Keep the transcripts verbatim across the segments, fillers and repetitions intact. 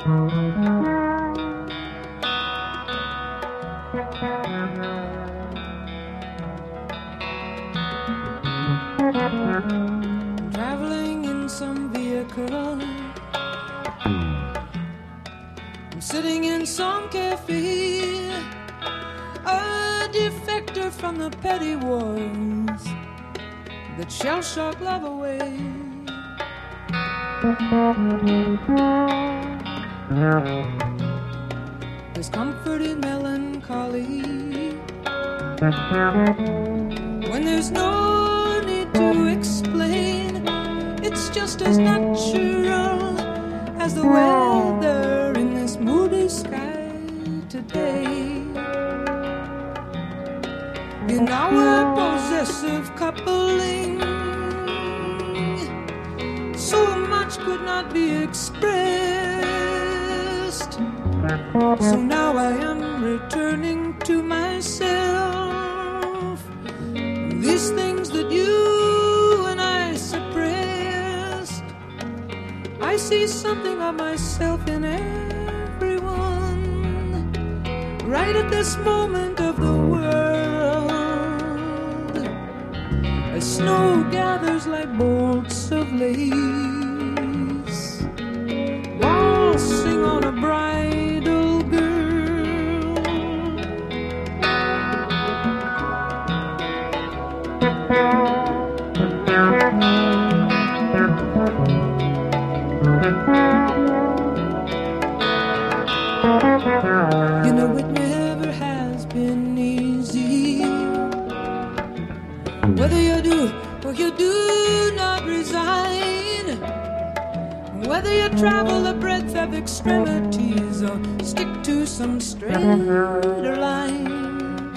Traveling in some vehicle, I'm sitting in some cafe, a defector from the petty wars that shell shock love away. There's comfort in melancholy when there's no need to explain. It's just as natural as the weather in this moody sky today. In our possessive coupling, so much could not be expressed. So now I am returning to myself. These things that you and I suppressed, I see something of myself in everyone, right at this moment of the world. As snow gathers like bolts of lace, waltzing on a bridal girl. You know it never has been easy, whether you do or you do not resign, whether you travel the breadth of extremities or stick to some straighter line.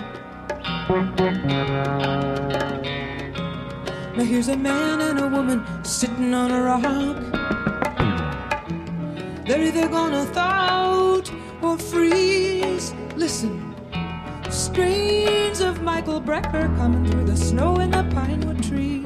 Now here's a man and a woman sitting on a rock. They're either gonna thaw out or freeze. Listen, strains of Michael Brecker coming through the snow in the pinewood trees.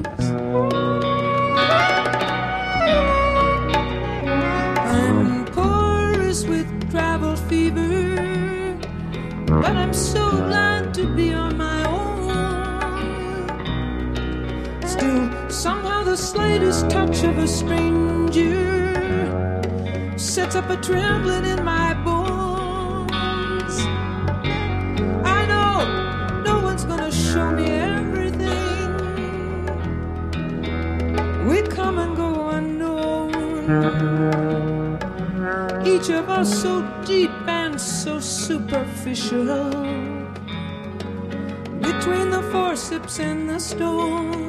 I'm porous with travel fever, but I'm so glad to be on my own. Still, somehow the slightest touch of a stranger sets up a trembling in my bones. I know no one's gonna show me everything. We come and go unknown, each of us so deep and so superficial, between the forceps and the stone.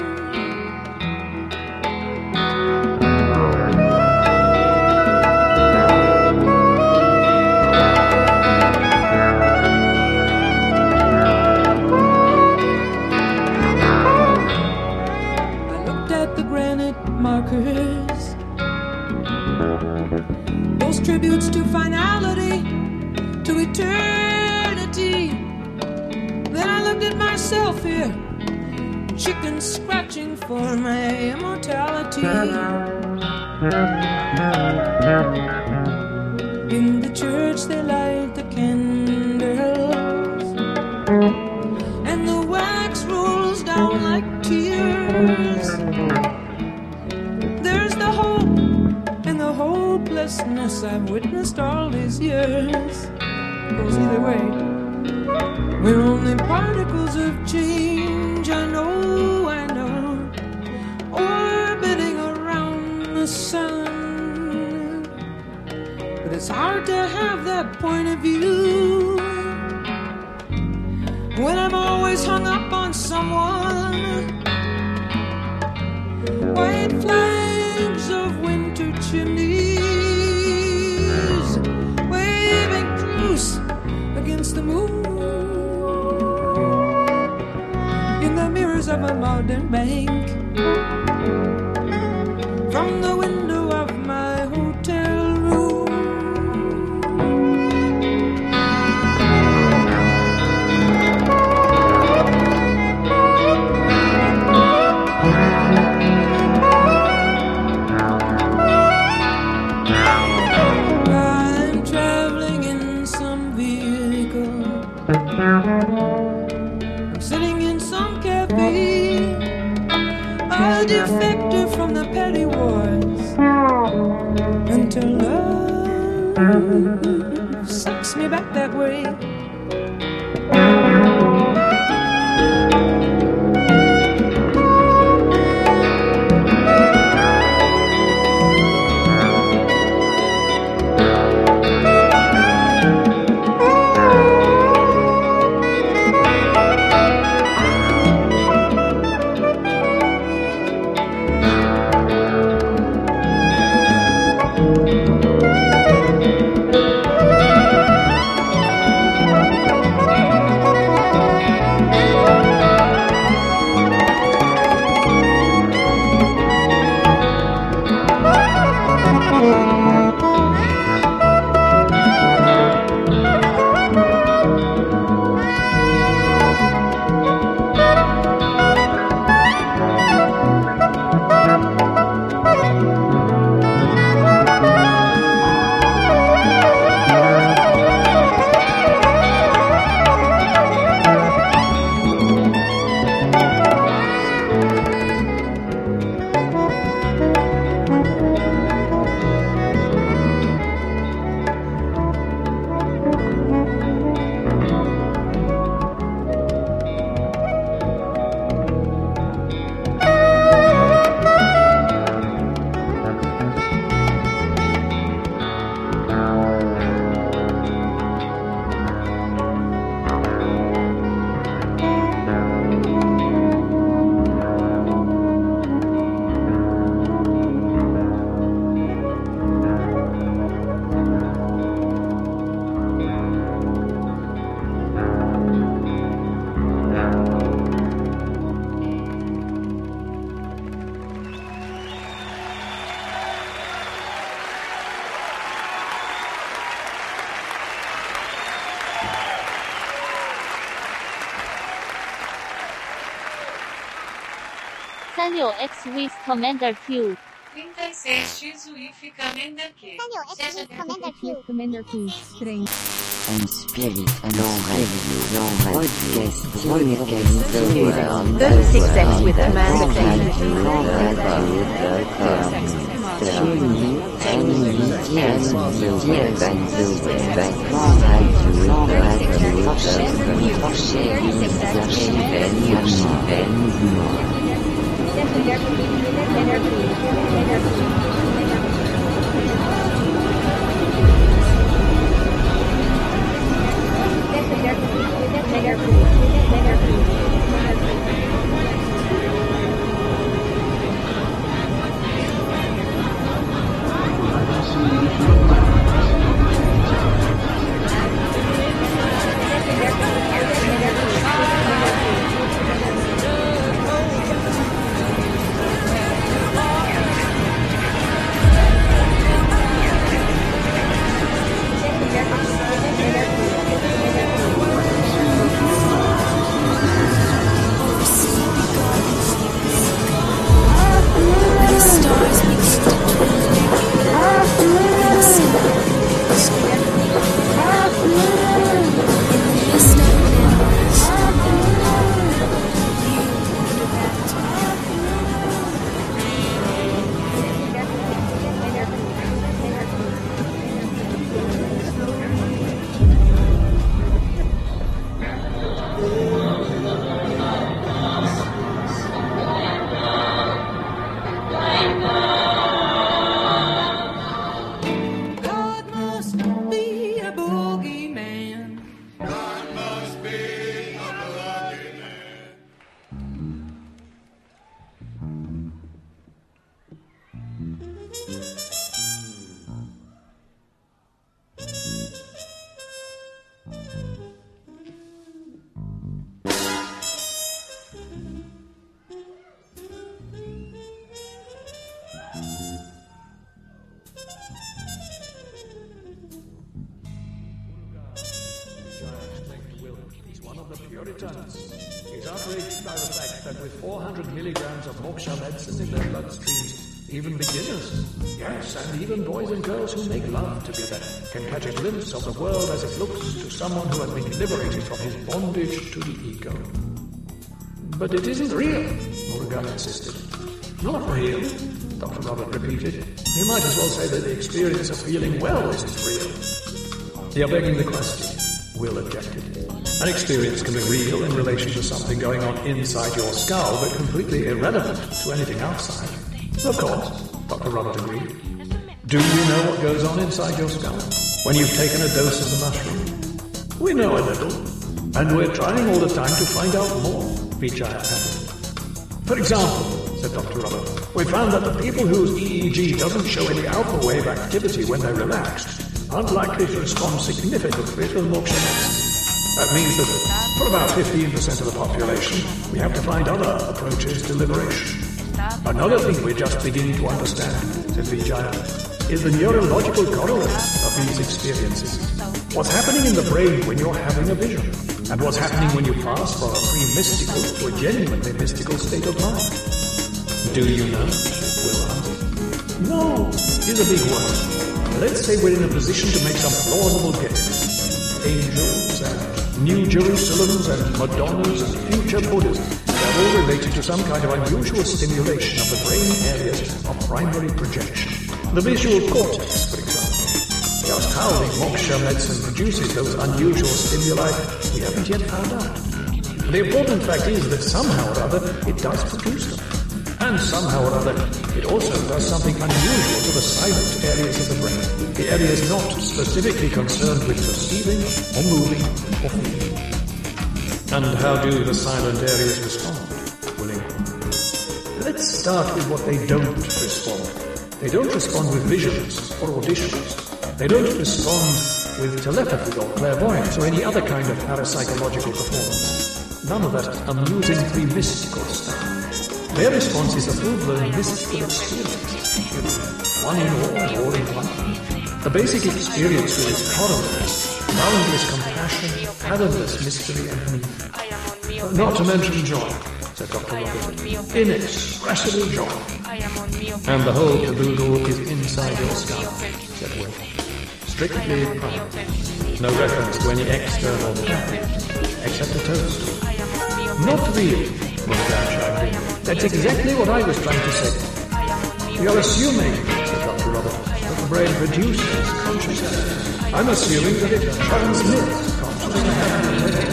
Markers, those tributes to finality, to eternity. Then I looked at myself here, chicken scratching for my immortality. In the church they light the candles, and the wax rolls down like tears. Hopelessness I've witnessed all these years. Goes either way. We're only particles of change, I know, I know, orbiting around the sun. But it's hard to have that point of view when I'm always hung up on someone. White flags of winter chimneys waving truce against the moon in the mirrors of a modern bank. From the window of my hotel room, I'm sitting in some cafe, a defector from the petty wars, until love sucks me back that way. 三六 X with Commander Q trinta e seis X with Commander Q Commander Q Commander Q trem On spirit and on radio, broadcast, broadcast the world. thirty-six X with Commander Q. Truly, any media and media and the web and radio, radio, sharing, archive, archive, mouvement. Puritans is outraged by the fact that with four hundred milligrams of moksha medicine in their bloodstreams, even beginners, yes, and even boys and girls who make love together can catch a glimpse of the world as it looks to someone who has been liberated from his bondage to the ego. But it isn't real, Murugan insisted. Not real, Doctor Robert repeated. You might as well say that the experience of feeling well isn't real. You're begging the question, Will objected. An experience can be real in relation to something going on inside your skull, but completely irrelevant to anything outside. Of course, Doctor Robert agreed. Do you know what goes on inside your skull when you've taken a dose of the mushroom? We know a little, and we're trying all the time to find out more, Vijaya added. For example, said Doctor Robert, we found that the people whose E E G doesn't show any alpha wave activity when they're relaxed aren't likely to respond significantly to the moksha medicine. That means that for about fifteen percent of the population, we have to find other approaches to liberation. Another thing we're just beginning to understand, said Vijaya, is the neurological correlate of these experiences. What's happening in the brain when you're having a vision, and what's happening when you pass from a pre-mystical to a genuinely mystical state of mind. Do you know? Will asked. No, is a big word. Let's say we're in a position to make some plausible guesses. Angels and New Jerusalems and Madonnas and future Buddhas, they're all related to some kind of unusual stimulation of the brain areas of primary projection. The visual cortex, for example. Just how the moksha medicine produces those unusual stimuli, we haven't yet found out. The important fact is that somehow or other it does produce them. And somehow or other it also does something unusual to the silent areas of the brain. The areas not specifically concerned with perceiving or moving or feeling. And how do the silent areas respond? Willing. Let's start with what they don't respond. They don't respond with visions or auditions. They don't respond with telepathy or clairvoyance or any other kind of parapsychological performance. None of that amusing pre-mystical stuff. Their response is a full-blown mystical experience. One in all, all in one. The basic experience with its corollaries, boundless compassion, fathomless mystery and need. Not to mention joy, said Doctor Robert. Inexpressible joy. And the whole caboodle is inside your skull, said Will. Strictly private. No reference to any external package, except a toast. Not really, Murugan chimed in. That's exactly what I was trying to say. You're assuming, said Doctor Robert, that the brain produces consciousness. I'm assuming that it transmits consciousness.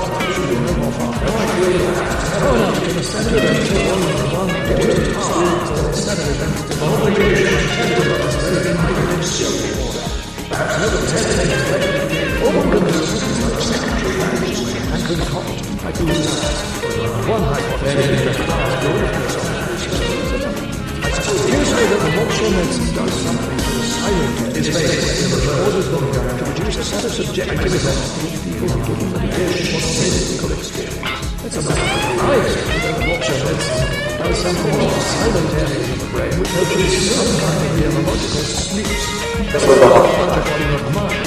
Throw it up to the center of the one different experience to the center of the obligation to tender of this very individual silly order. Perhaps never testing is better. All one can do is like secretary management and concoct hypothesis. One hypothesis is just as good as I suppose you say that the moksha medicine does something to the silent is based which causes them to produce a set of subjective events to which people who give them the meditation or mystical experience. It's a matter of life that the moksha medicine does something to the silent areas of the brain which produce some kind of neurological sleeps. This is the body of the mind.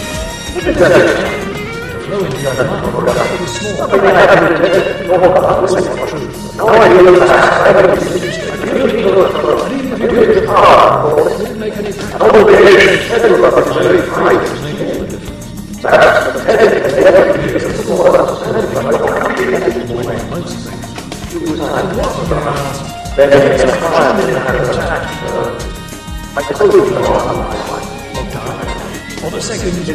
The flow into the mind is small. No idea what that didn't make any or the second is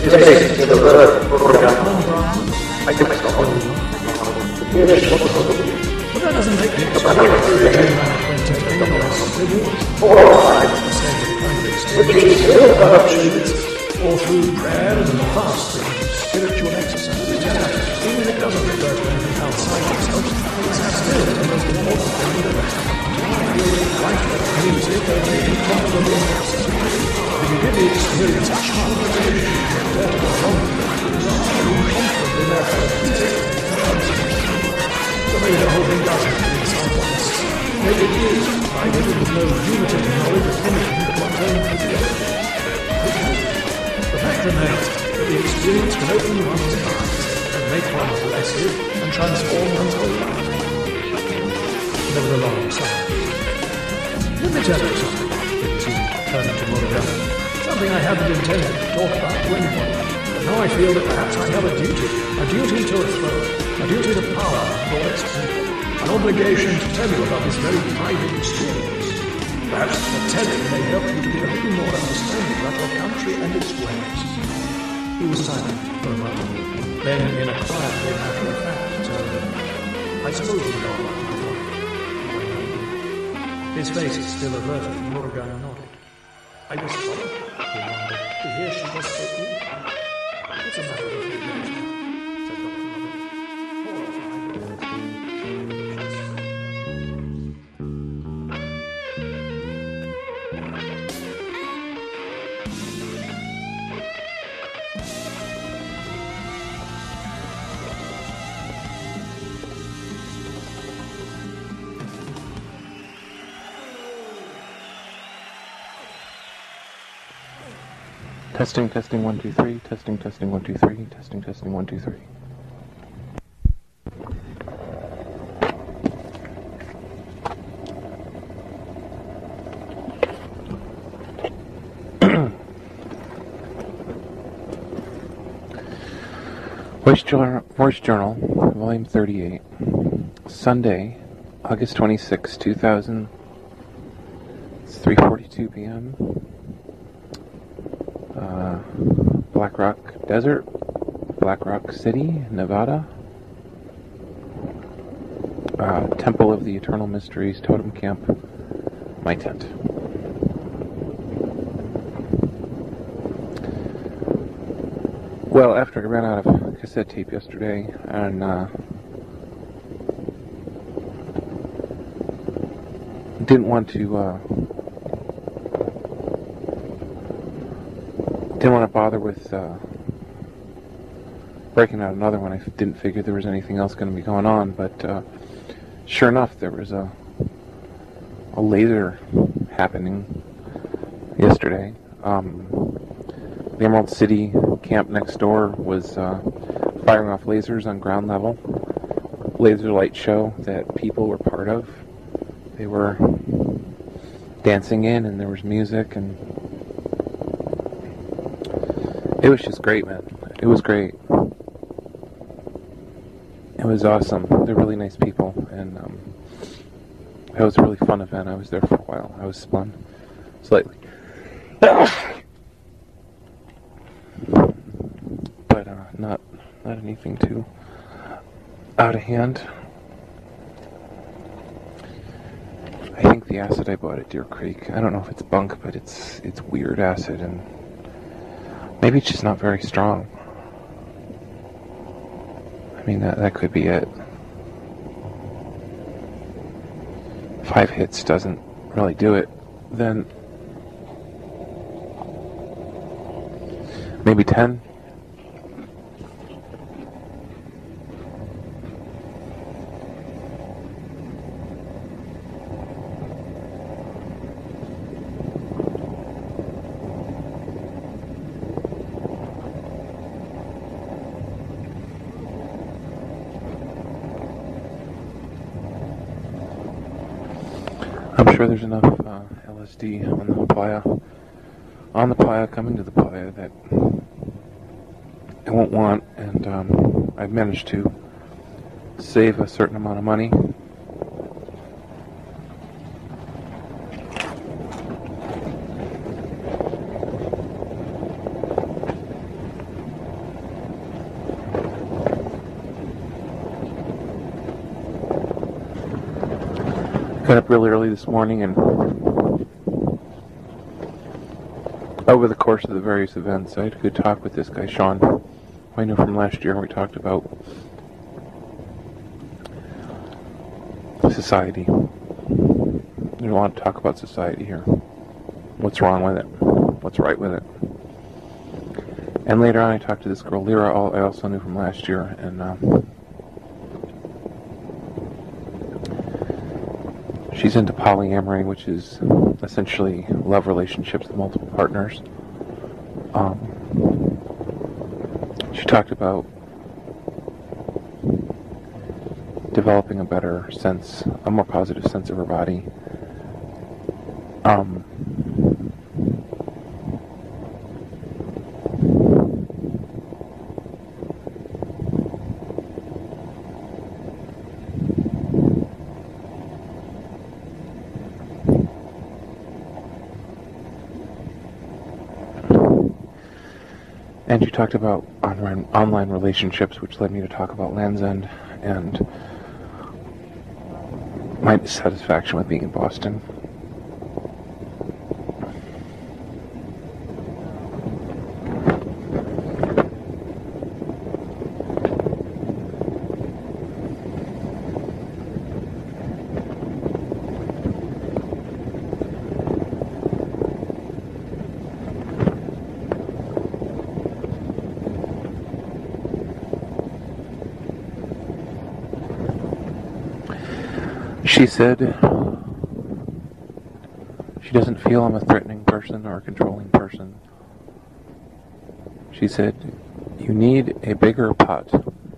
but that doesn't make any or through prayer and fasting, spiritual exercise, even if it doesn't refer to anything outside yourself, it's still the most important thing in the rest. Life, music, and comfortable exercise. If you give the experience a chance, prepare to go on, comfortably therefore, so maybe the whole thing doesn't make some points. Maybe it is, by living with no unity of knowledge of anything but one's own physiology. The fact remains that the experience can open one's eyes and make one blessed and transform one's whole life. Never a long time. Let me tell you something. something I hadn't intended to talk about to anybody, but now I feel that perhaps I have a duty, a duty to a throne, a duty to power for its people, an obligation to tell you about this very private experience. Perhaps the telling may help you to get a little more understanding about your country and its ways. He was silent for a moment. Then, in a quietly matter-of-fact tone, I suppose you know about my wife. His face is still averted, and Morgana nodded. I was sorry, he wondered, to hear she was so ill. It's a matter of a few days now, said Doctor Lovett. Four or five Testing, testing, one, two, three. Testing, testing, one, two, three. Testing, testing, one, two, three. Voice Journal, Voice Journal, Volume thirty-eight. Sunday, August twenty-sixth, two thousand. It's three forty-two p.m. Uh, Black Rock Desert, Black Rock City, Nevada. Uh, Temple of the Eternal Mysteries, Totem Camp, my tent. Well, after I ran out of cassette tape yesterday, and uh, didn't want to uh, didn't want to bother with uh, breaking out another one. I didn't figure there was anything else going to be going on, but uh, sure enough, there was a a laser happening yesterday. Um, the Emerald City camp next door was uh, firing off lasers on ground level. Laser light show that people were part of. They were dancing in, and there was music, and it was just great, man. It was great. It was awesome. They're really nice people, and um, it was a really fun event. I was there for a while. I was spun slightly. But uh, not not anything too out of hand. I think the acid I bought at Deer Creek, I don't know if it's bunk, but it's it's weird acid, and maybe it's just not very strong. I mean, that that could be it. Five hits doesn't really do it. Then maybe ten. I'm sure there's enough uh, L S D on the playa, on the playa, coming to the playa that I won't want, and um, I've managed to save a certain amount of money. Got up really early this morning, and over the course of the various events, I had a good talk with this guy, Sean, who I knew from last year. We talked about society. There's a lot to talk about society here. What's wrong with it? What's right with it? And later on, I talked to this girl, Lyra, I also knew from last year, and uh, she's into polyamory, which is essentially love relationships with multiple partners. Um, she talked about developing a better sense, a more positive sense of her body. Um, And she talked about online, online relationships, which led me to talk about Land's End and my dissatisfaction with being in Boston. She said she doesn't feel I'm a threatening person or a controlling person. She said, you need a bigger pot.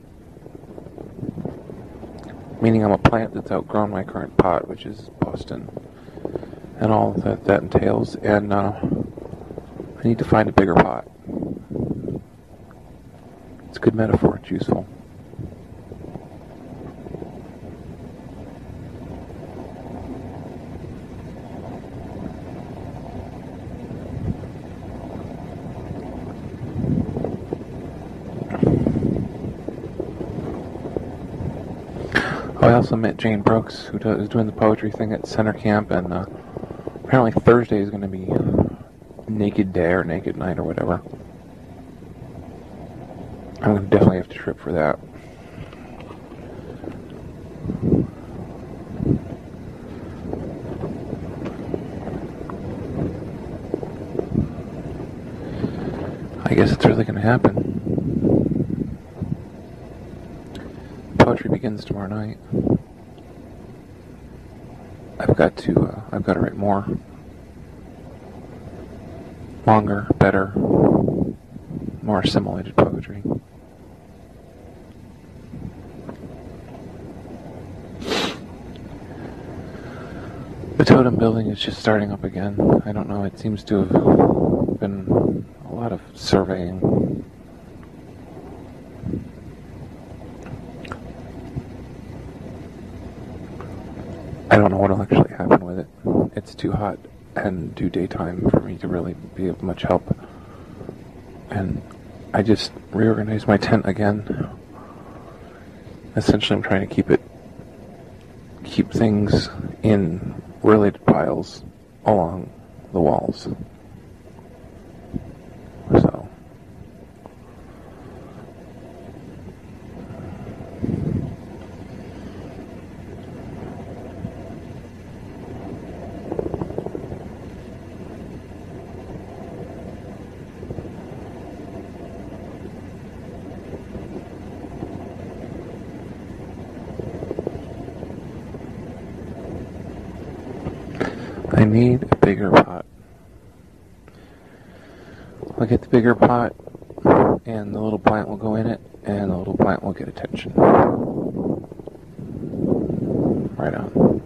Meaning I'm a plant that's outgrown my current pot, which is Boston, and all that that entails, and uh, I need to find a bigger pot. It's a good metaphor, it's useful. I also met Jane Brooks, who do, is doing the poetry thing at Center Camp, and uh, apparently Thursday is going to be Naked Day or Naked Night or whatever. I'm going to definitely have to trip for that. I guess it's really going to happen. Poetry begins tomorrow night. I've got to, uh, I've got to write more. Longer, better, more assimilated poetry. The Totem building is just starting up again. I don't know, it seems to have been a lot of surveying. I don't know what will actually happen with it. It's too hot and too daytime for me to really be of much help. And I just reorganized my tent again. Essentially, I'm trying to keep it, keep things in related piles along the walls. So. I need a bigger pot. I'll get the bigger pot, and the little plant will go in it, and the little plant will get attention. Right on.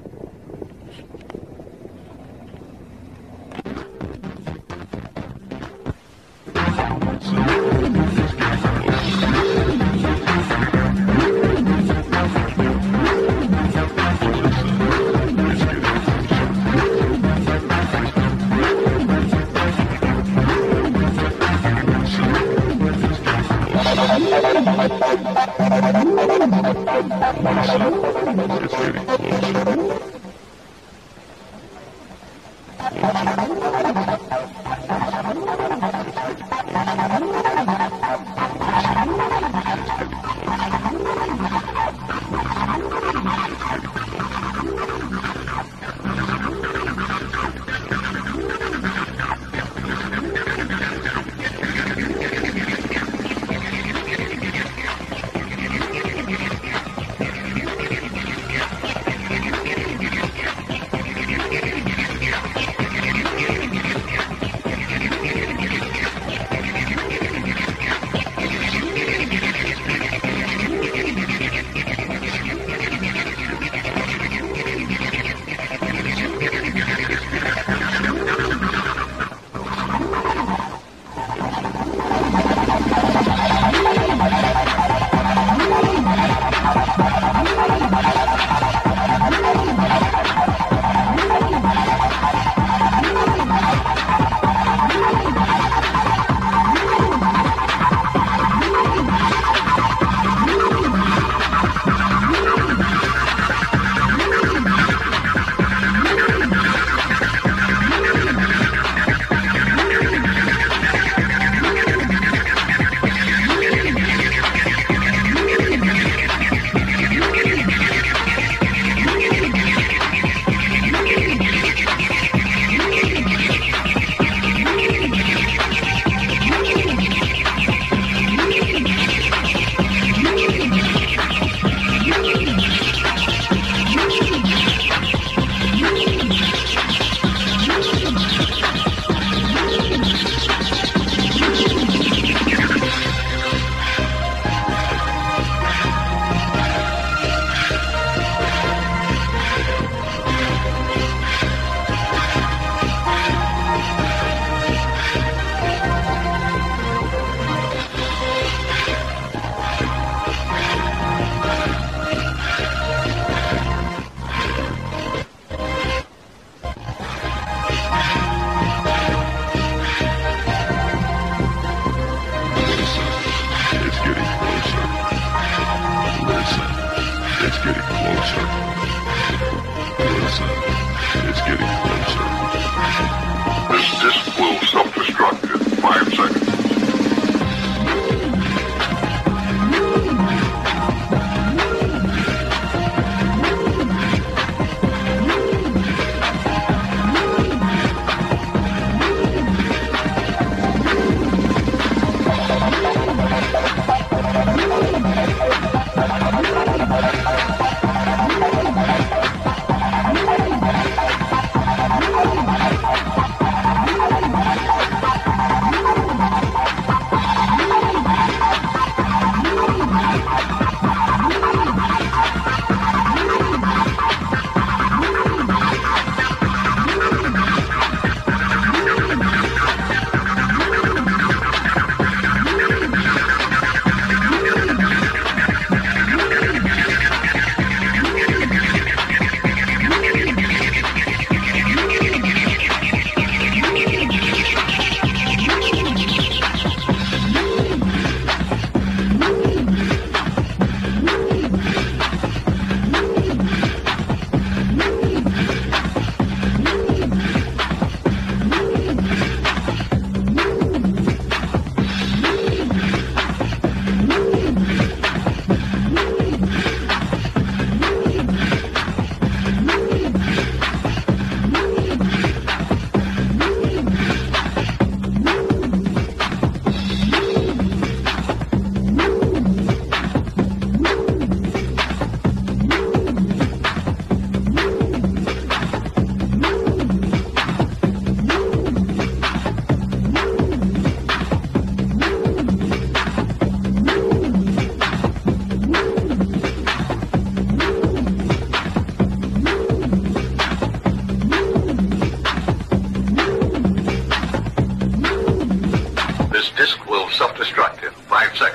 disk will self-destruct in five seconds.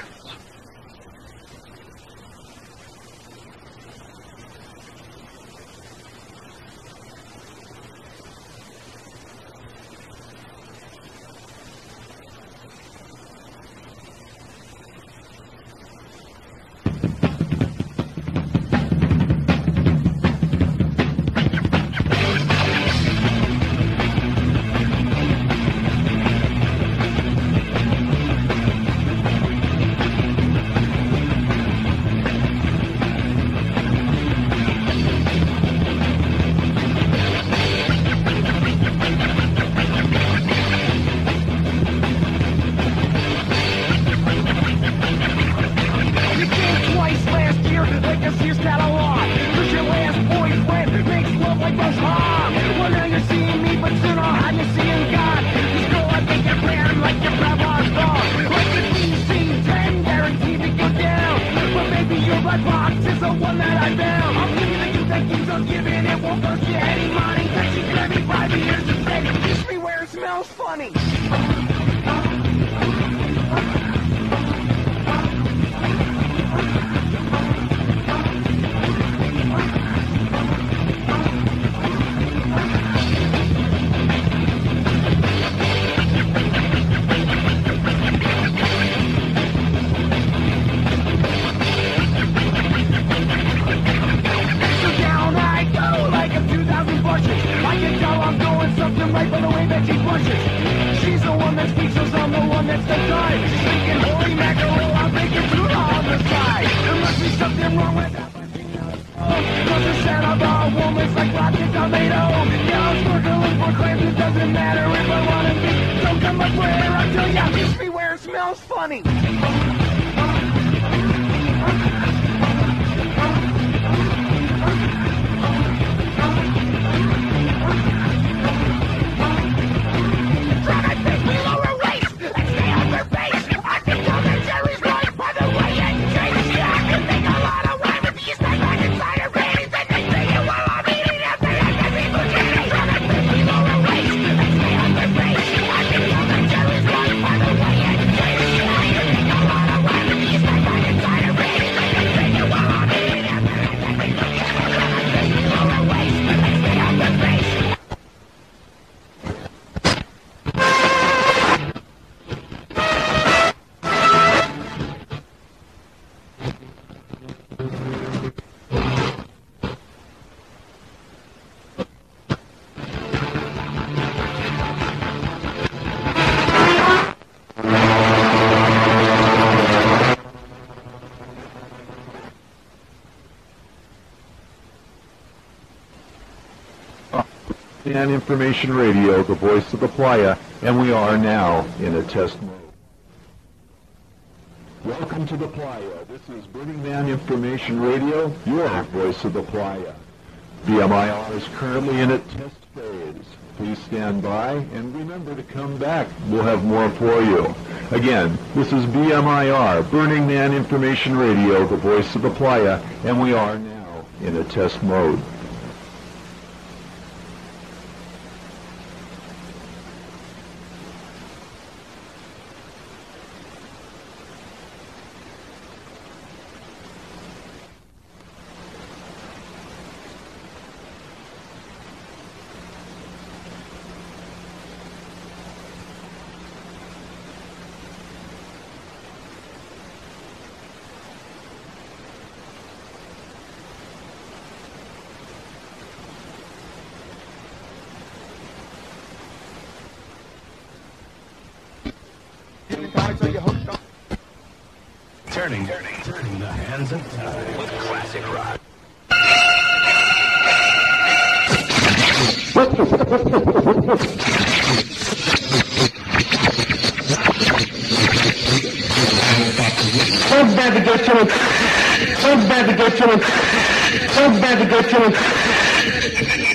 And Information Radio, the voice of the playa, and we are now in a test mode. Welcome to the playa. This is Burning Man Information Radio, your voice of the playa. B M I R is currently in a test phase. Please stand by and remember to come back. We'll have more for you. Again, this is B M I R, Burning Man Information Radio, the voice of the playa, and we are now in a test mode. Turning, turning, turning the hands of time with classic rock. So bad to get to it. So bad to get to it. So bad to get to it.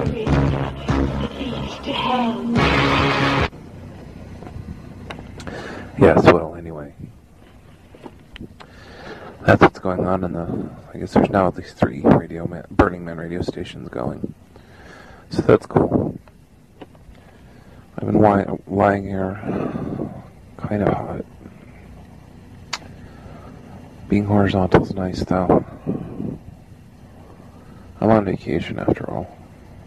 Yes, well, anyway. That's what's going on in the... I guess there's now at least three radio man, Burning Man radio stations going. So that's cool. I've been wi- lying here kind of hot. Being horizontal is nice, though. I'm on vacation, after all.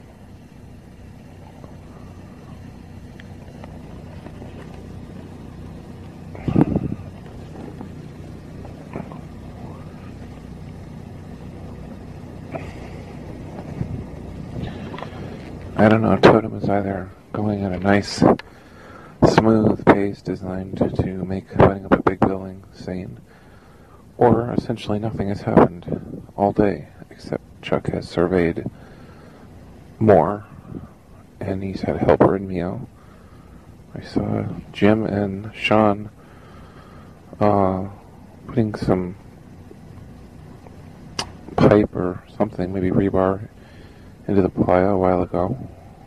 I don't know, Totem is either going at a nice, smooth pace designed to make putting up a big building sane, or essentially nothing has happened all day, except Chuck has surveyed more, and he's had a helper in Mio. I saw Jim and Sean uh, putting some pipe or something, maybe rebar, into the playa a while ago.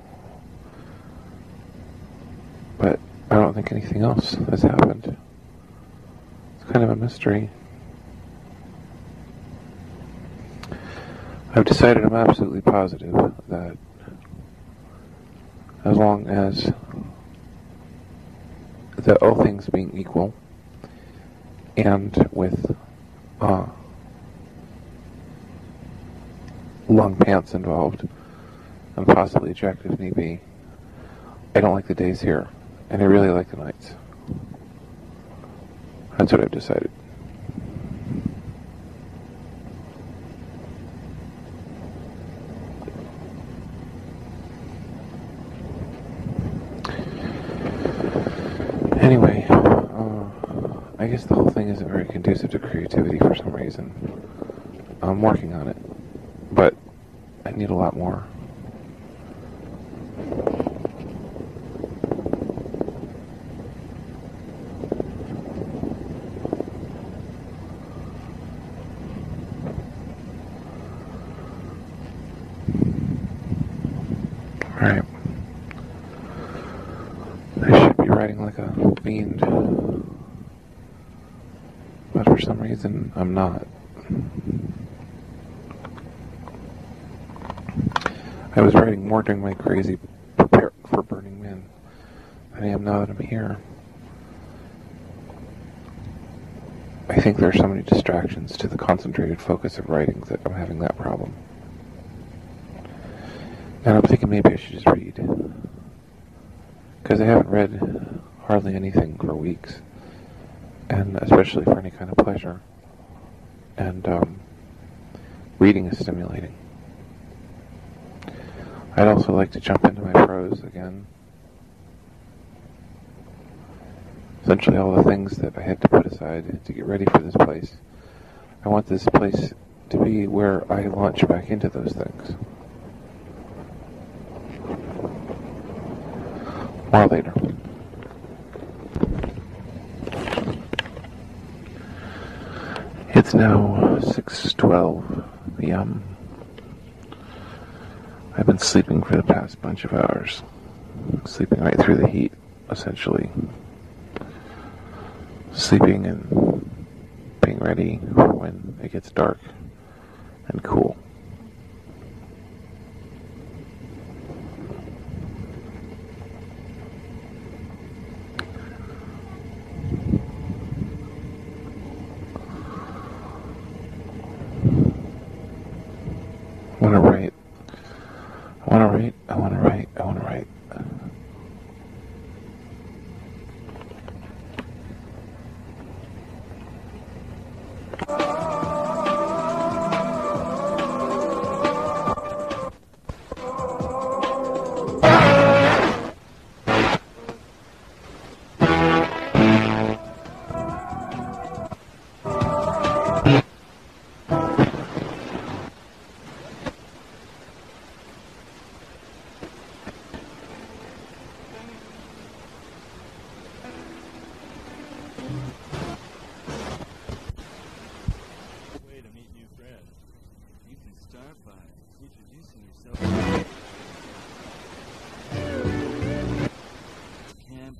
But I don't think anything else has happened. It's kind of a mystery. I've decided I'm absolutely positive that as long as that all things being equal, and with uh, long pants involved, and possibly a jacket if need be, I don't like the days here, and I really like the nights. That's what I've decided. Anyway, uh, I guess the whole thing isn't very conducive to creativity for some reason. I'm working on it, but I need a lot more. Alright. I should be writing like a fiend, but for some reason I'm not. I was writing more during my crazy prepare for Burning Man than I am now that I'm here. I think there are so many distractions to the concentrated focus of writing that I'm having that problem. And I'm thinking maybe I should just read. Because I haven't read hardly anything for weeks. And especially for any kind of pleasure. And um, reading is stimulating. I'd also like to jump into my prose again. Essentially all the things that I had to put aside to get ready for this place. I want this place to be where I launch back into those things. More later. It's now six twelve p.m. I've been sleeping for the past bunch of hours. Sleeping right through the heat, essentially. Sleeping and being ready for when it gets dark and cool. I want to write. I want to write. I want to write. I want to write.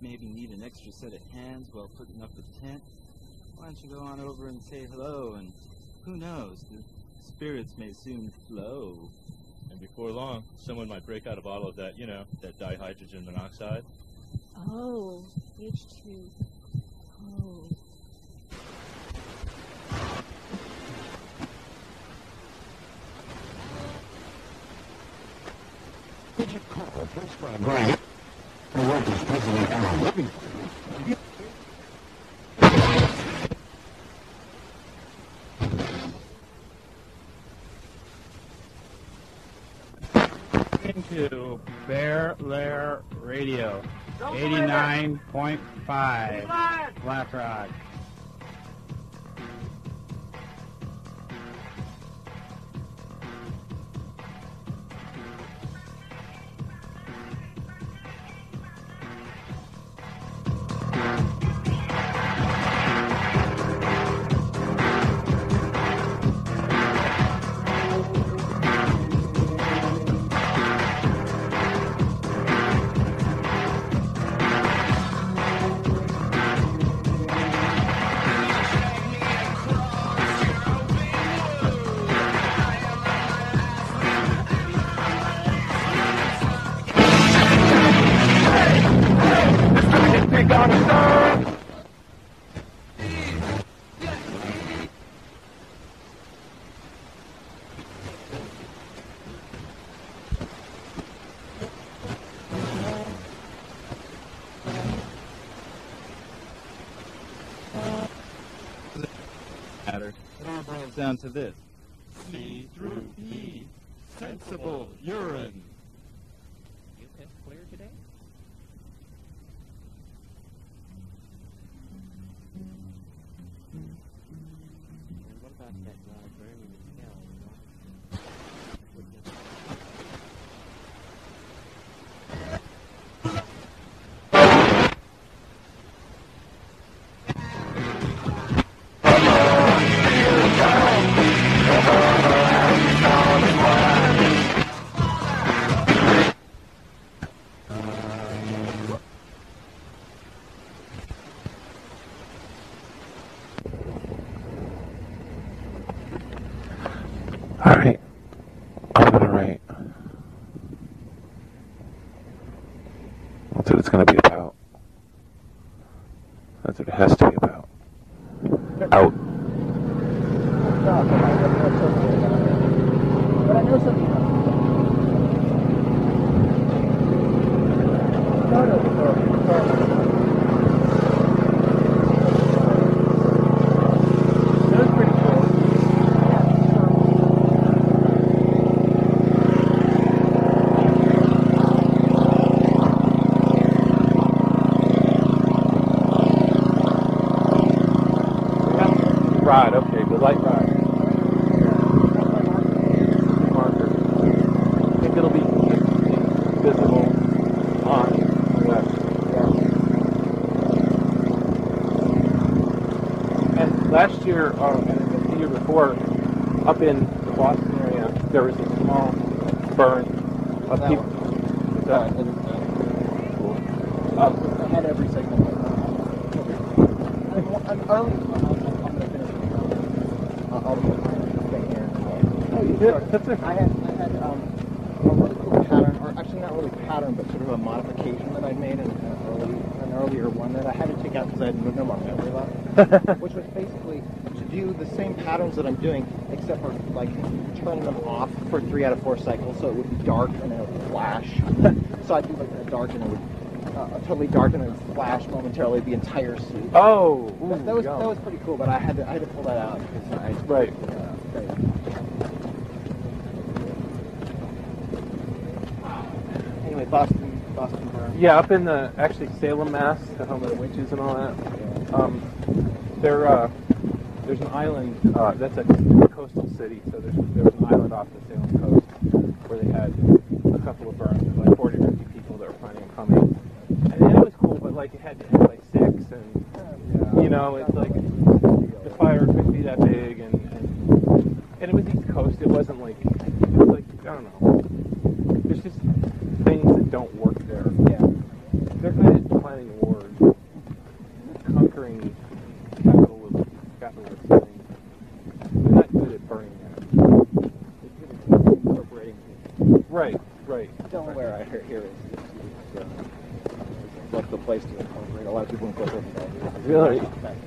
maybe need an extra set of hands while putting up a tent, why don't you go on over and say hello, and who knows, the spirits may soon flow. And before long, someone might break out a bottle of that, you know, that dihydrogen monoxide. Oh, H two. Oh. Could you call a place for a grant? The work is president and a living to Bear Lair Radio, eighty-nine point five, Black Rock. It all boils down to this. C through E. Sensible urine. You piss clear today? And what about that guy burning in hell? Alright, I'm gonna write. That's what it's gonna be about. That's what it has to be about. Out. But I know something. No, no, no. Ride, okay, the light ride. Marker. I think it'll be visible on the left. And last year, or and the year before, up in the Boston area, there was a small burn of people. Uh, cool. uh, I had every segment. I'm, I'm early. Oh, you did? That's it. I had, I had um, a really cool pattern, or actually not really pattern, but sort of a modification that I made in an, early, an earlier one that I had to take out because I had moved them on memory lock, which was basically to do the same patterns that I'm doing, except for like turning them off for three out of four cycles, so it would be dark and it would flash. So I'd do like a dark and it would uh, totally dark and it would flash momentarily the entire suit. Oh, ooh, that, that was yum. That was pretty cool, but I had to I had to pull that out because I right. Uh, right. Anyway, Boston, Boston burn. Yeah, up in the actually Salem, Mass, the home of the witches and all that. Yeah. Um, there, uh, there's an island. Uh, that's a coastal city, so there's there was an island off the Salem coast where they had a couple of burns with like forty, fifty people that were planning on coming. And it was cool, but like it had to end by six, and yeah. you know, it's like the fire couldn't be that big, and, and and it was East Coast. It wasn't like it was like I don't know. There's just things that don't work there. Yeah, they're good at planning wars. right, right. Delaware, I hear, hear is, is, is uh, like the place to incorporate a lot of people incorporate that. Really?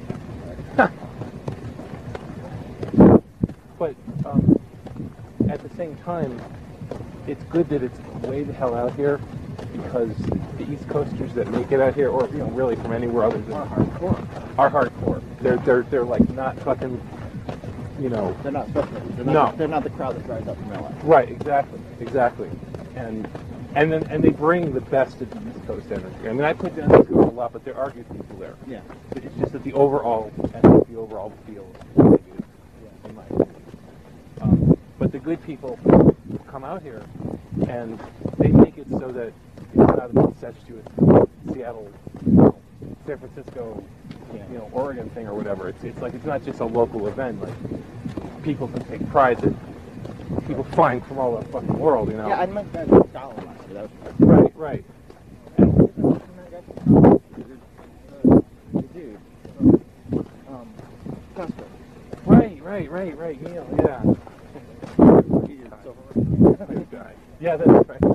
But um, at the same time, it's good that it's way the hell out here, because the East Coasters that make it out here, or you know, really from anywhere other than are hardcore. Are hardcore. They're they're they're like not fucking, you know. They're not special. They're not, No. They're not the crowd that drives up from L A. Right. Exactly. Exactly. And and then and they bring the best of the East Coast energy. I mean, I put down the East Coast a lot, but there are good people there. Yeah. But it's just that the overall, I think the overall feel is negative, yeah, in my opinion. Um, but the good people come out here, and they make it so that it's not an incestuous Seattle, you know, San Francisco, Yeah. you know, Oregon thing or whatever. It's it's like it's not just a local event. Like people can take pride that people flying from all the fucking world, you know. Yeah, I meant that in Scotland last year. That was Right, right. dude. Um, Costco. Right, right, right, right. Neil, yeah. Yeah, that's right.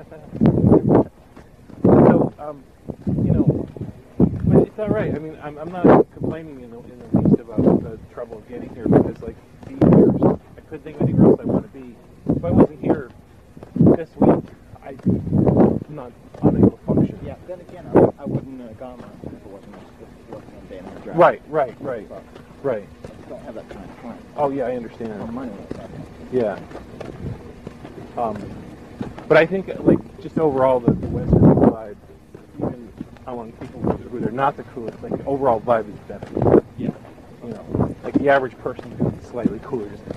So, um, you know, but it's all right. I mean, I'm, I'm not complaining in the, in the least about the trouble of getting here, because, like, these years, I couldn't think of anywhere else I want to be. If I wasn't here this week, I'd be not unable to function. Yeah, then again, I, I wouldn't have gone on if it wasn't if it wasn't a day and a drive. Right, right, right, But right. I just don't have that kind of time. Oh, yeah, I understand. Or money like that. Yeah. Um, but I think, like, just overall, the, the Western vibe, even among people who are not the coolest, like, the overall vibe is better. Yeah. You know, like, the average person could be slightly cooler, just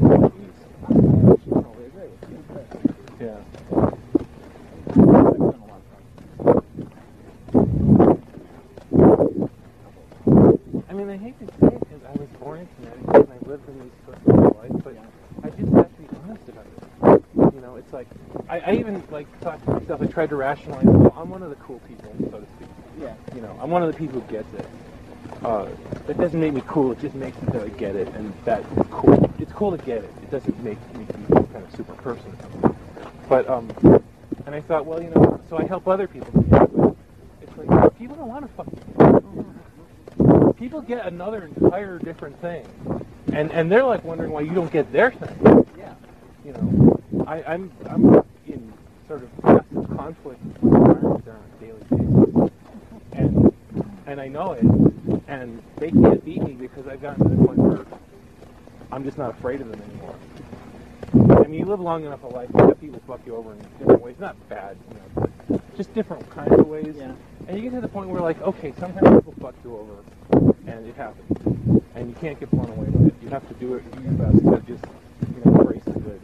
yeah. I mean, I hate to say it, because I was born in Connecticut, and I lived in the East Coast my whole life, but I just have to be honest about it. You know, it's like, I, I even, like, thought to myself, I tried to rationalize, well, I'm one of the cool people, so to speak. Yeah. You know, I'm one of the people who gets it. Uh, that doesn't make me cool, it just makes it that I get it, and that's cool. It's cool to get it. It doesn't make me some kind of super person or something. But, um, and I thought, well, you know, so I help other people get it, but it's like, people don't want to fucking get it. People get another entire different thing, and and they're like wondering why you don't get their thing. Yeah. You know, I, I'm I'm in sort of massive conflict with my parents on a daily basis, and and I know it, and they can't beat me because I've gotten to the point where I'm just not afraid of them anymore. I mean, you live long enough a life, you have people fuck you over in different ways, not bad, you know, but just different kinds of ways. Yeah. And you get to the point where, like, okay, sometimes people fuck you over, and it happens, and you can't get blown away by it. You have to do it, do your best to just, you know, embrace the good.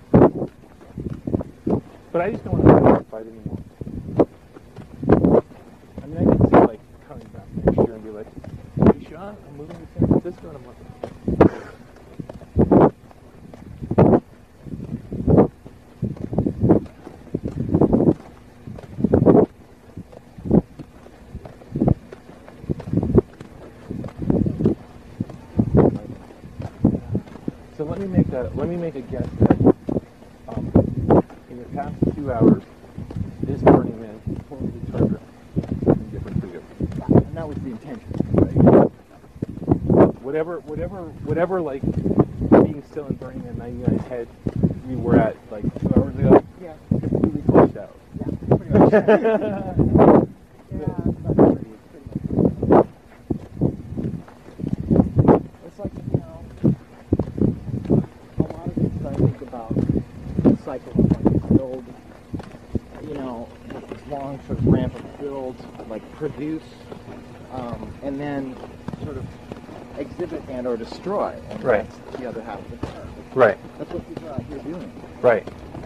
But I just don't want to fight anymore. I mean, I can see, like, coming back next year and be like, hey, Sean, I'm moving to San Francisco in a month. So let me make a let me make a guess that um, in the past two hours, this Burning Man totally turned something different for you. And that was the intention, right? Whatever, whatever, whatever. Like being still in Burning Man ninety-nine's head, we were at like two hours ago. Yeah. Completely flushed out. Yeah, pretty much. yeah, that's pretty, pretty much. It's like, you know, a lot of things I think about the cycle of like build, you know, this long sort of ramp of build, like produce, um, and then sort of exhibit and or destroy. And Right. That's the other half of the curve. Right. That's what people are out here doing. Right.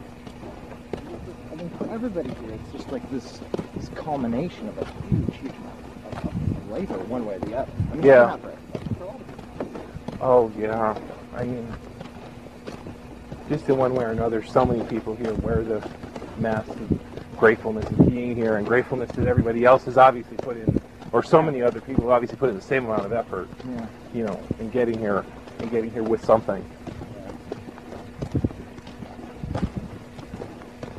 I mean, for everybody here, it's just like this this culmination of a huge, huge amount of, of labor, one way or the other. I mean, Yeah. not for everybody, for all the people. Oh yeah. I mean, just in one way or another, so many people here wear the mask of gratefulness of being here, and gratefulness that everybody else has obviously put in, or so many other people have obviously put in the same amount of effort. Yeah. You know, in getting here, and getting here with something.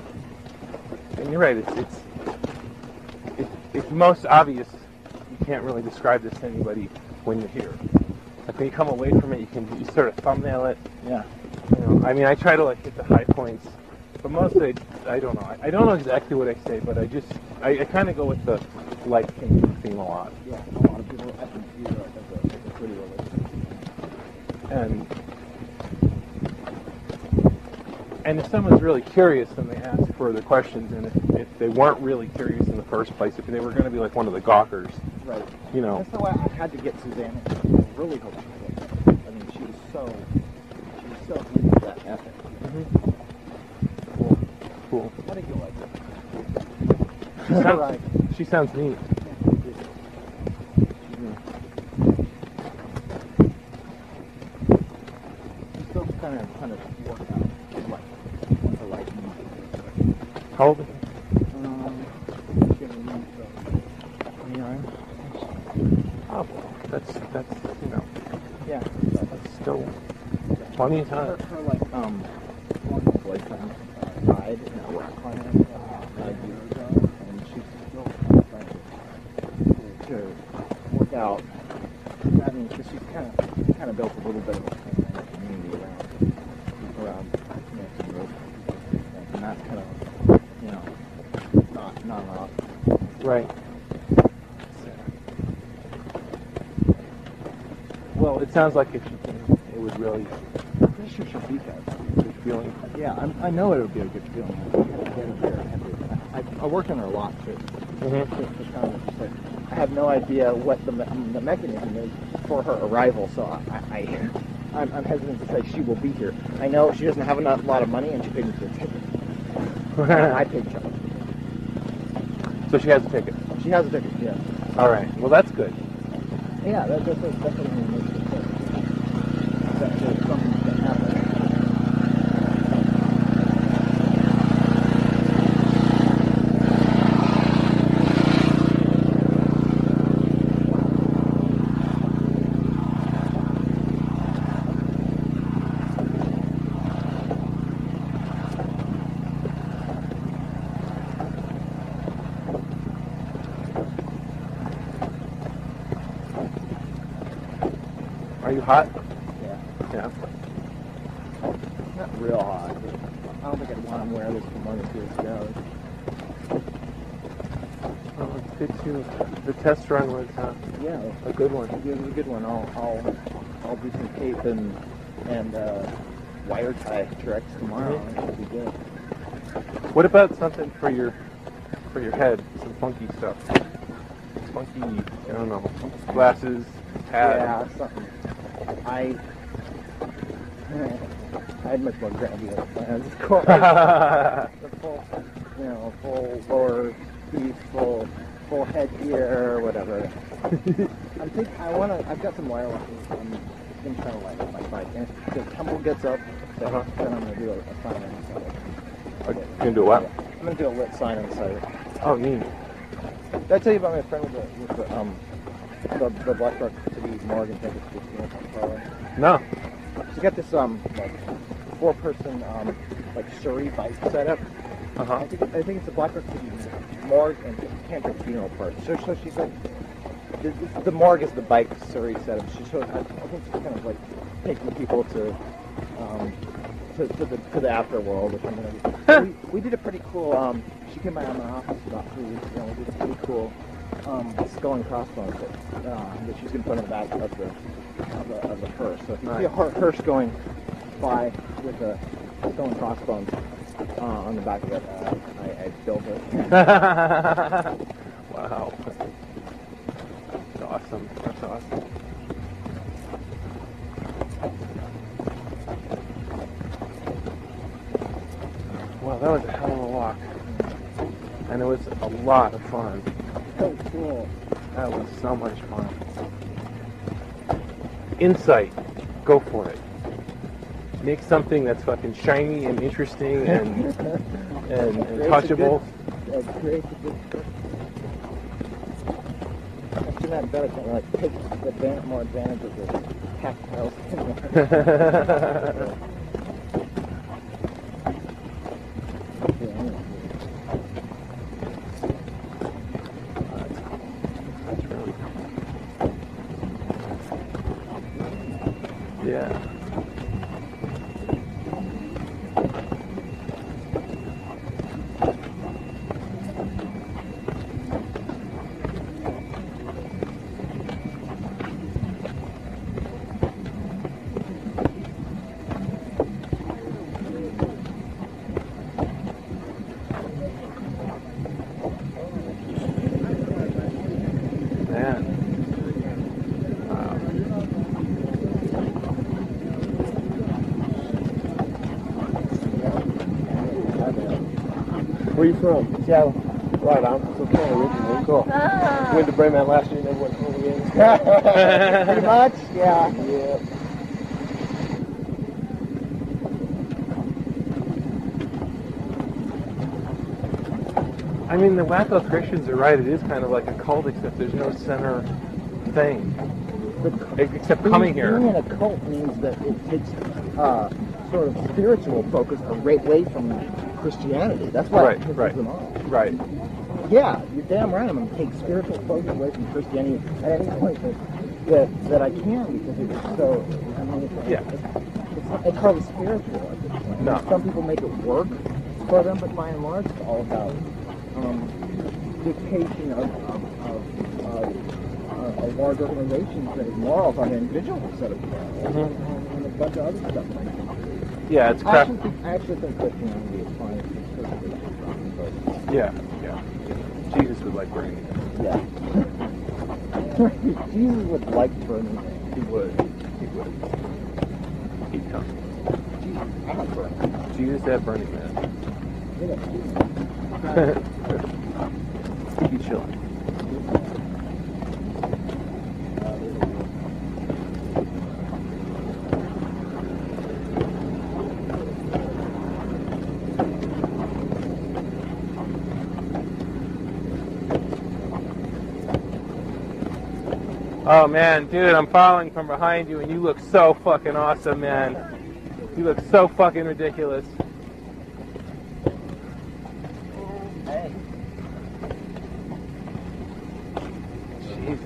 and you're right. It's it's it, it's most obvious. You can't really describe this to anybody when you're here. Like when you come away from it, you can you sort of thumbnail it. Yeah. You know, I mean, I try to like hit the high points, but mostly I don't know. I, I don't know exactly what I say, but I just I, I kind of go with the life-changing theme a lot. Yeah, a lot of people I think view it as a, as a pretty religion. And and if someone's really curious, then they ask further questions. And if, if they weren't really curious in the first place, if they were going to be like one of the gawkers, right? You know, that's why I had to get Suzanne. I really hope she did. I mean, she was so she was so into that ethic. Mm-hmm. Cool. Cool. How do you like it? She sounds, right. She sounds neat. Still kind of kind of work out like the light music. How old is he? Um, twenty-nine. Oh, well, that's that's you know. Yeah. That's still plenty of time. Her, her like um, one boyfriend uh, died in a rock climbing uh, five years ago, and she's still trying to, to work out. I mean, cause she's kind of kind of built a little bit of a community around around you know, some road, and that's kind of you know not not enough. Right. Well, it sounds like if you can, it would really. I'm pretty sure she'll beat that. Good feeling. Yeah, I'm, I know it would be a good feeling. I had to get her there. I, had to, I, I worked on her a lot too. Mm-hmm. To, to kind of just like, I have no idea what the me- the mechanism is for her arrival, so I, I I'm, I'm hesitant to say she will be here. I know she doesn't have enough, a lot of money, and she paid me for a ticket. I paid charge. So she has a ticket. She has a ticket. Yeah. All right. Well, that's good. Yeah, that, that's that's what I mean. That there's something that happened. Are you hot? Yeah. Yeah. Not real hot. But I don't think I'd want to wear this for more than two hours. Oh, it's good too. The test run was uh, Yeah, a good one. It was a good one. I'll I'll I'll do some tape and and uh, wire tie tricks tomorrow. Mm-hmm. And it'll be good. What about something for your for your head? Some funky stuff. Funky, I don't know, glasses, hat. Yeah, something. I I'd much more grab you plans. Of course. The full, you know, full lower piece, full full headgear, whatever. I think I wanna. I've got some wireless. I'm gonna try to light up my bike. And if the tumble gets up, then, Uh-huh. then I'm gonna do a, a sign on the side. You gonna do what? I'm gonna do a lit sign on the side. Oh, neat. Did I tell you about my friend with the, with the um the, the Black Rock City morgue in San Francisco? No. She's got this um like four person um like Surrey bike setup. Uh huh. I think I think it's a Black Rock City morgue and camping funeral parts. So, so she's like the, the morgue is the bike Surrey setup. She shows I, I think she's kind of like taking people to um to, to the to the afterworld or something. we, we did a pretty cool um she came by my office about three weeks ago. We did a pretty cool um skull and crossbones that, uh, that she's gonna put on the back of the of the, of the hearse. So if you see a hear- hearse going by with a skull and crossbones uh, on the back of it, uh, I, I built it. Wow. That's awesome. That's awesome. Wow, that was a hell of a walk. And it was a lot of fun. So cool. That was so much fun. Insight. Go for it. Make something that's fucking shiny and interesting and and, and touchable. Good, uh, create a good person. After that, better can like take advantage, more advantage of the tactile. Where are you from? Seattle. Right, I'm from Florida originally. Cool. Ah. Went to Bremen last year and then went home again. Pretty much? Yeah. Yeah. I mean, the Wacko Christians are right. It is kind of like a cult, except there's no center thing. But except coming here. Being in a cult means that it takes uh, sort of spiritual focus away from Christianity. That's why right, it pisses right, them off. Right. Yeah, you're damn right. I'm going to take spiritual focus away from Christianity at any point that that, that I can, because it's so. I mean, it's, yeah. It's, it's, it's hardly spiritual at this point. No. Some people make it work for them, but by and large, it's all about um, dictation of, of, of, of uh, a large organization that is more of an individual set of people, mm-hmm. and a bunch of other stuff. Yeah, it's crap. I actually think, I actually think Christianity is fine. It's perfectly fine, but yeah, yeah. Jesus would like burning. Yeah. Jesus would like burning. He would. He would. He'd come. Jesus, I'm not burning. Jesus that Burning Man. He'd be chilling. Oh man, dude, I'm following from behind you and you look so fucking awesome, man. You look so fucking ridiculous. Hey. Jesus.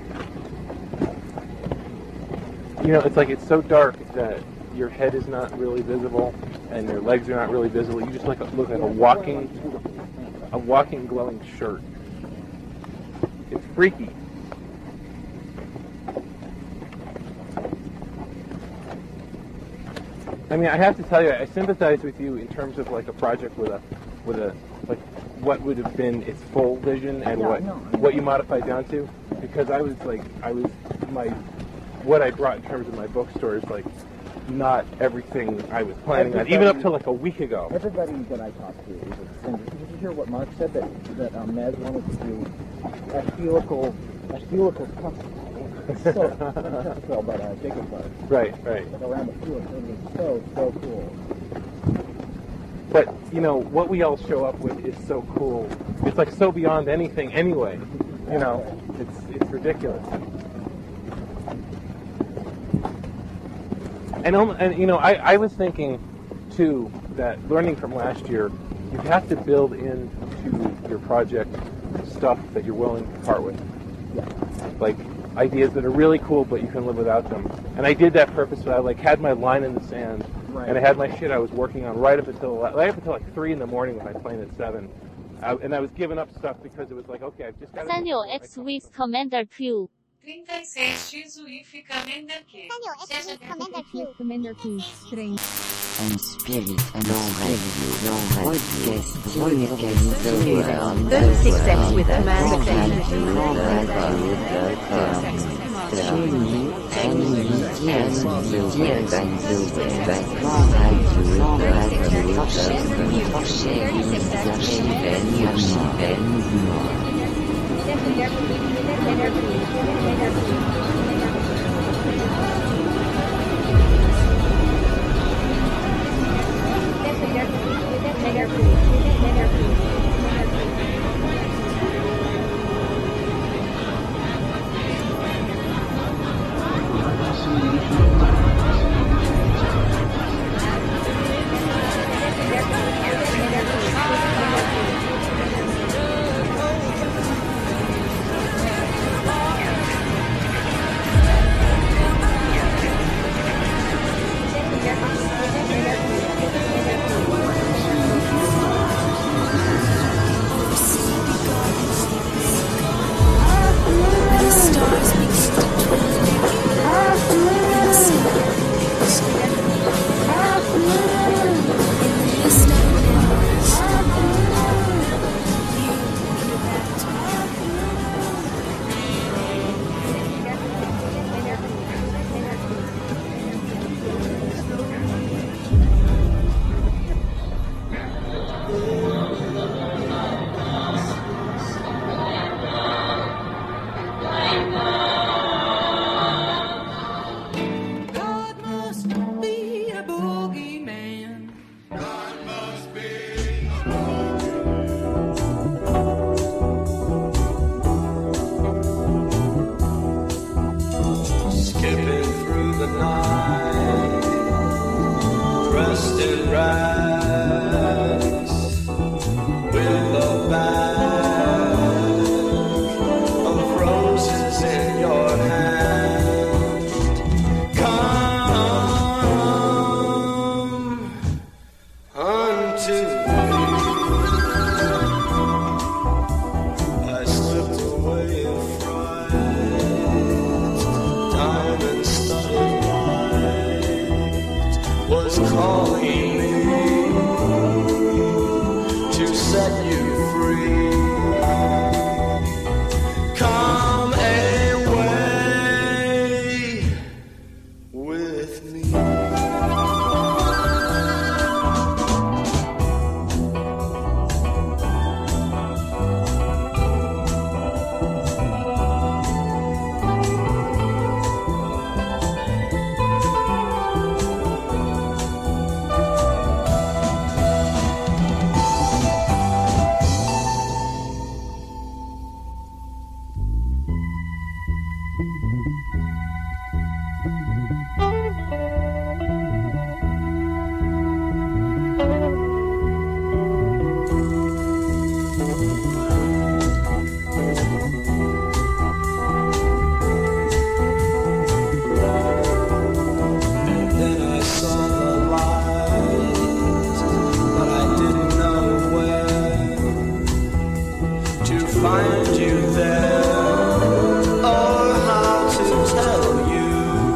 You know, it's like it's so dark that your head is not really visible and your legs are not really visible. You just like look like a walking, a walking glowing shirt. It's freaky. I mean, I have to tell you, I sympathize with you in terms of like a project with a, with a, like, what would have been its full vision and yeah, what, no, what you modified down to, because I was like, I was my, what I brought in terms of my bookstore is like, not everything I was planning everybody, on, even up to like a week ago. Everybody that I talked to is a syndrome. Did you hear what Mark said that that um, Mez wanted to do a helical, a helical custom? It's so technical, but uh, Jacob was. Right, right. Like around the field, it was so, so cool. But, you know, what we all show up with is so cool. It's like so beyond anything anyway. You know, it's it's ridiculous. And, and you know, I, I was thinking, too, that learning from last year, you have to build into your project stuff that you're willing to part with. Yeah. Like, ideas that are really cool, but you can live without them. And I did that purposely. I like had my line in the sand, right. And I had my shit I was working on right up until right up until like three in the morning when I planned at seven. I, and I was giving up stuff because it was like, okay, I've just got to. Samuel X with Commander Q. trinta e seis X U I Commander Q. Samuel X with Commander Q. Commander Q. Trem. On spirit and on radio, on podcast, podcast the world. thirty-six X with Commander Q. Truly, any media and media and the web, radio, radio, sharing the archive, archive, mouvement. Oh, free. Come away with me. Find you there, or how to tell you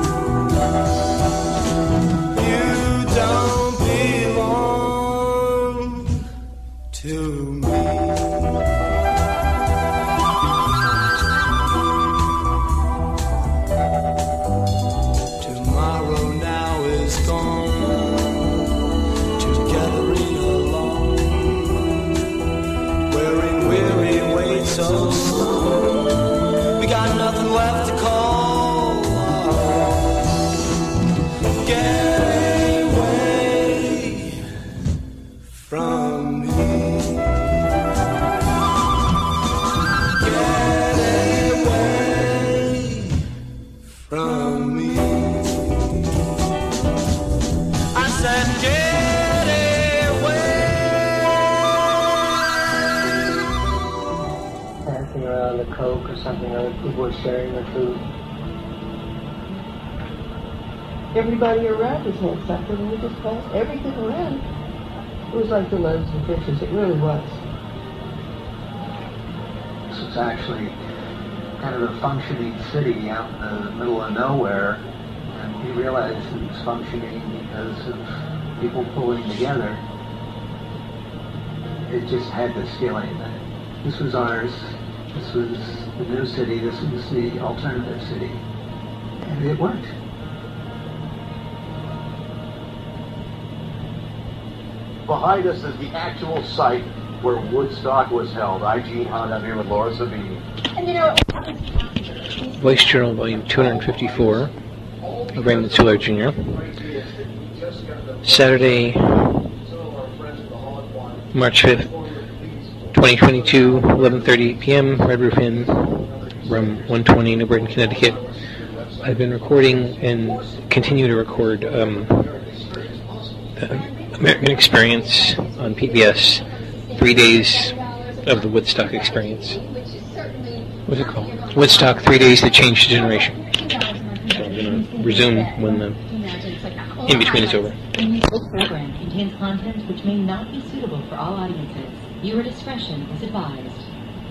you don't belong to me. Tomorrow now is gone, together alone, wearing weary so slow, we got nothing left to call our own. Get away from me. Get away from me. I said get around a Coke or something, other people were sharing their food. Everybody around us had something, and we just passed everything around. It was like the loaves and fishes, it really was. This was actually kind of a functioning city out in the middle of nowhere, and we realized it was functioning because of people pulling together. It just had this feeling that this was ours. This was the new city, this was the alternative city, and it worked. Behind us is the actual site where Woodstock was held. I'm Gene Hunt, I'm here with Laura Savini. And you know, Voice Journal, volume two hundred fifty-four, of Raymond Soulard Junior Saturday, March fifth, twenty twenty-two, eleven thirty-eight p.m., Red Roof Inn, room one twenty, New Britain, Connecticut. I've been recording and continue to record um, American Experience on P B S, three days of the Woodstock Experience. What's it called? Woodstock, three days that changed a generation. So I'm going to resume when the in-between is over. This program contains content which may not be suitable for all audiences. Viewer discretion is advised.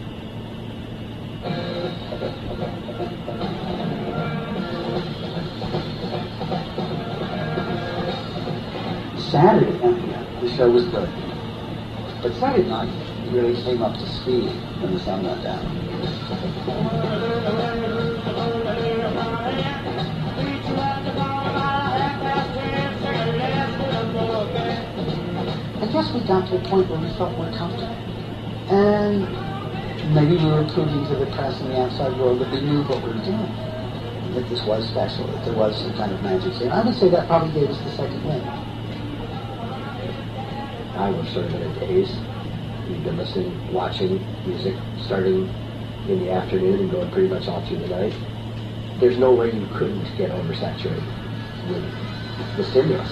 Saturday night, the show was good. But Saturday night, it really came up to speed when the sun went down. I guess we got to a point where we felt more comfortable. And maybe we were proving to the press and the outside world that we knew what we were doing. That this was special, that there was some kind of magic. And I would say that probably gave us the second win. I was sort of in a daze. We've been listening, watching music, starting in the afternoon and going pretty much all through the night. There's no way you couldn't get oversaturated with the stimulus.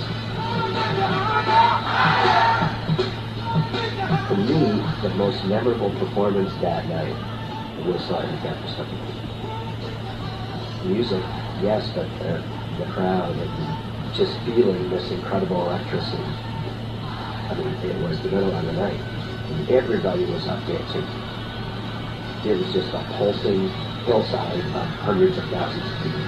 For me, the most memorable performance that night was Sergeant Pepper's Lonely Hearts. Music, yes, but the, the crowd and just feeling this incredible electricity. I mean, it was the middle of the night. And everybody was up dancing. It was just a pulsing hillside of hundreds of thousands of people.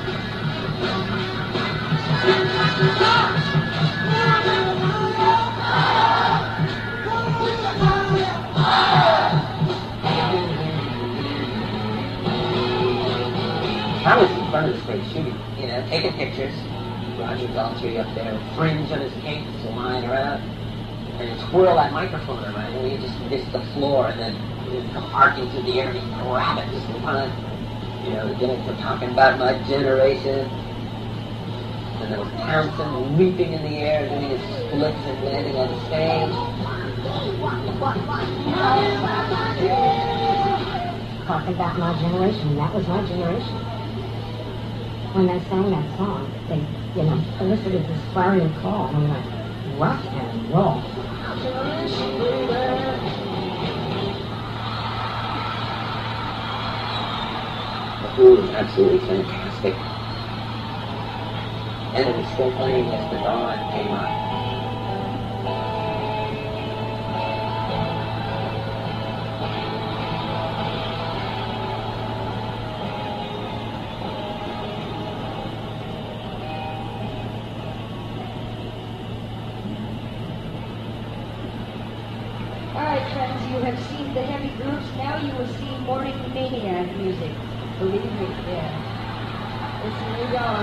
I was in front of the stage shooting, you know, taking pictures. Roger Daltrey up there, fringe on his cape, just lying around. And he'd twirl that microphone around, and we just missed the floor, and then he'd come arcing through the air, and he'd grab it just in front of, you know, the gimmicks of talking about my generation. And there was Townsend leaping in the air, doing his splits and landing on the stage. Talking about my generation, that was my generation. When they sang that song, they, you know, elicited this clarion call, and I'm like, rock and roll. The Who was absolutely fantastic. And it was still playing as the dawn came up. You have seen the heavy groups, now you will see morning maniac music. Believe me, yeah. It's a new dawn.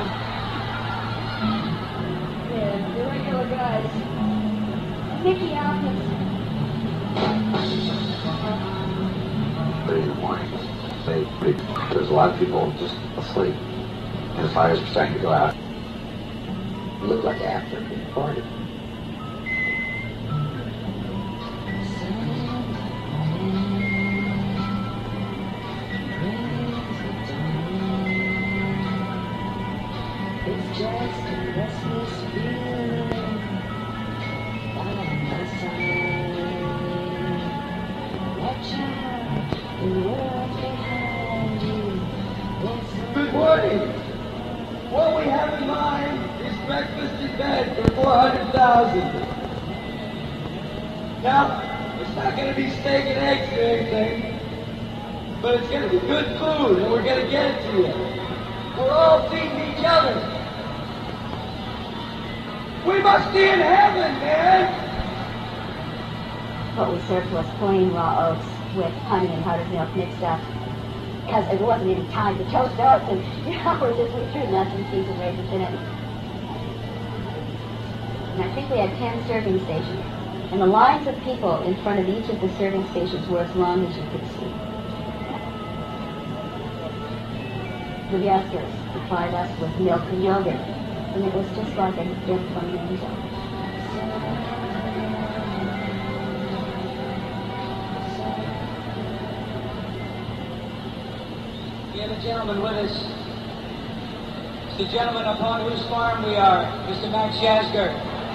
Yeah, the regular guys. Mickey Hopkins. Three in the morning. They, they, there's a lot of people just asleep. And the fires are starting to go out. It looked like after the party. Just a restless feeling by my side. Watch out, the world behind you. Good morning. What we have in mind is breakfast in bed for four hundred thousand. Now, it's not going to be steak and eggs or anything, but it's going to be good food, and we're going to get it to you. We're all feeding each other. We must be in heaven, man! What we served was plain raw oats with honey and powdered milk mixed up. Because there wasn't any time to toast oats, and you know, we're just we threw nuts and seeds and raisins in it. And I think we had ten serving stations. And the lines of people in front of each of the serving stations were as long as you could see. The guesters supplied us with milk and yogurt. And it was just like a gift from the angel. We have a gentleman with us. It's the gentleman upon whose farm we are, Mister Max Yasgur.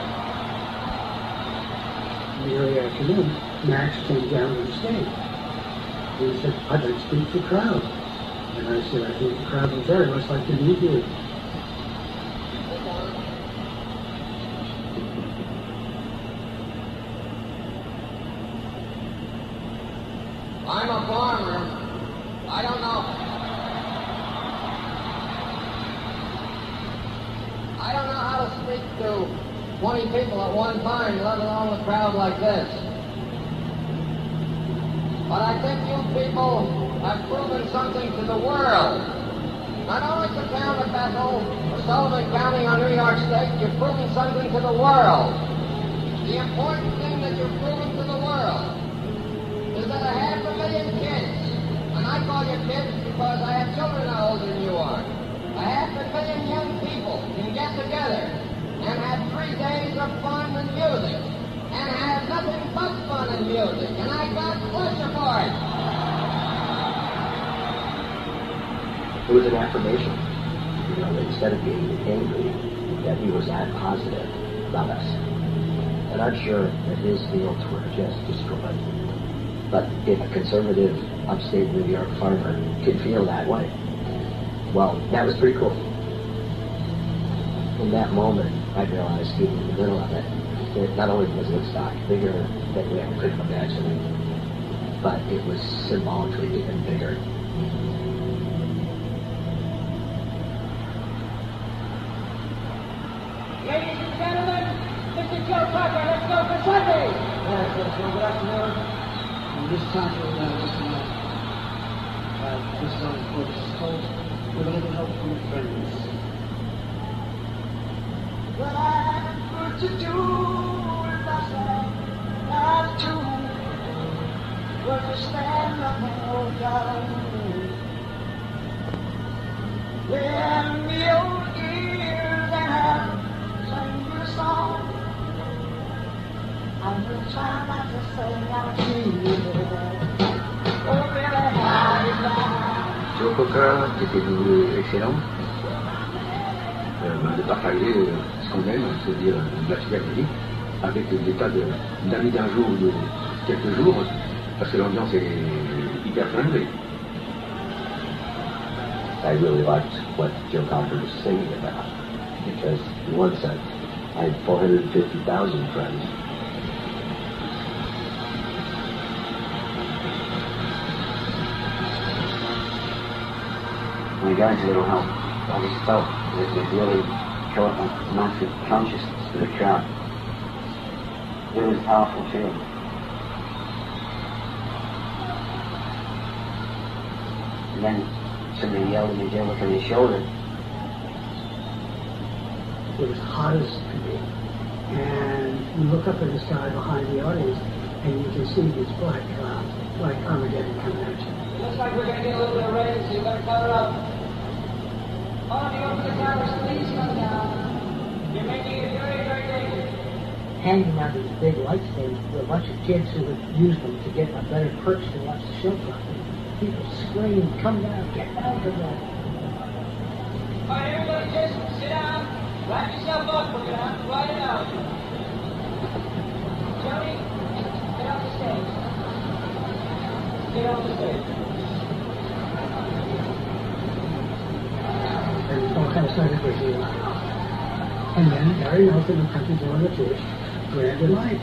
In the early afternoon, Max came down to the stage. He said, I'd like to speak to the crowd. And I said, I think the crowd was very much like the you did. I'm a farmer. I don't know. I don't know how to speak to twenty people at one time, let alone a crowd like this. But I think you people have proven something to the world. Not only to town of Bethel, or Sullivan County or New York State, you've proven something to the world. The important thing that you've proven to the world is that a half a million kids, and I call you kids because I have children older than you are, a half a million young people can get together and have three days of fun and music, and have nothing but fun and music, and I got pleasure for it. It was an affirmation, you know, that instead of being angry, that he was that positive about us. And I'm sure that his fields were just destroyed. But if a conservative upstate New York farmer could feel that way, well, that was pretty cool. In that moment, I realized, even in the middle of it, that not only was Woodstock bigger than we ever could have imagined, but it was symbolically even bigger. Ladies and gentlemen, Mister Joe Tucker, let's go for Sunday! Yes, yes, well, good afternoon. And this time we're going to listen to uh, this song for the Cold with a little help from friends. What I'm good to do if I say not to, was to stand up and hold down. Lend me your ears and I'll sing you a song. I will try not to sing out to you. Oh, baby, how you like? Joe Cocker, qui était devenu excellent, euh, de partager ce qu'on aime, c'est-à-dire de la psychanalyse, avec des tas de- d'amis d'un jour ou de quelques jours, parce que l'ambiance est hyper friendly. I really liked what Joe Cocker was singing about, because he once said, I had four hundred fifty thousand friends. When I got into Little Help, I just felt that it really showed up a massive consciousness to the crowd. It was a powerful feeling. And then somebody yelled at me, Jim, look on your shoulder. It was hot as could be. And you look up in the sky behind the audience, and you can see these black clouds, like Armageddon coming at you. Looks like we're going to get a little bit of rain, so you better cover up. All of you over the towers, please come down. You're making it very, very dangerous. Hanging on these big light stages were a bunch of kids who would use them to get a better perch to watch the show from. People screamed, come down, get down from there. All right, everybody just sit down, wrap yourself up. We're going to have to ride it out. Johnny, get off the stage. Get off the stage. And all kind of started with you. And then Gary Nelson and Country Joe and the Fish grabbed a light.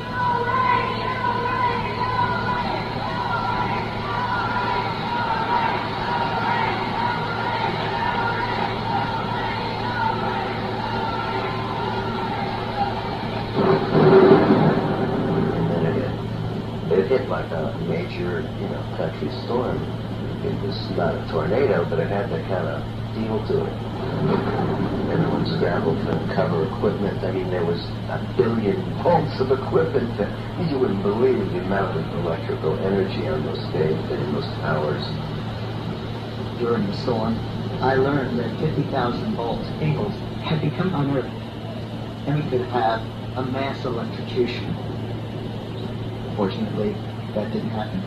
It hit like a major, you know, country storm. It was not a tornado, but it had that kind of feel to it. Everyone scrambled to cover equipment. I mean, there was a billion volts of equipment that you wouldn't believe the amount of electrical energy on those stages and those towers. During the storm, I learned that fifty thousand volts cables had become unearthed, and we could have a mass electrocution. Fortunately, that didn't happen.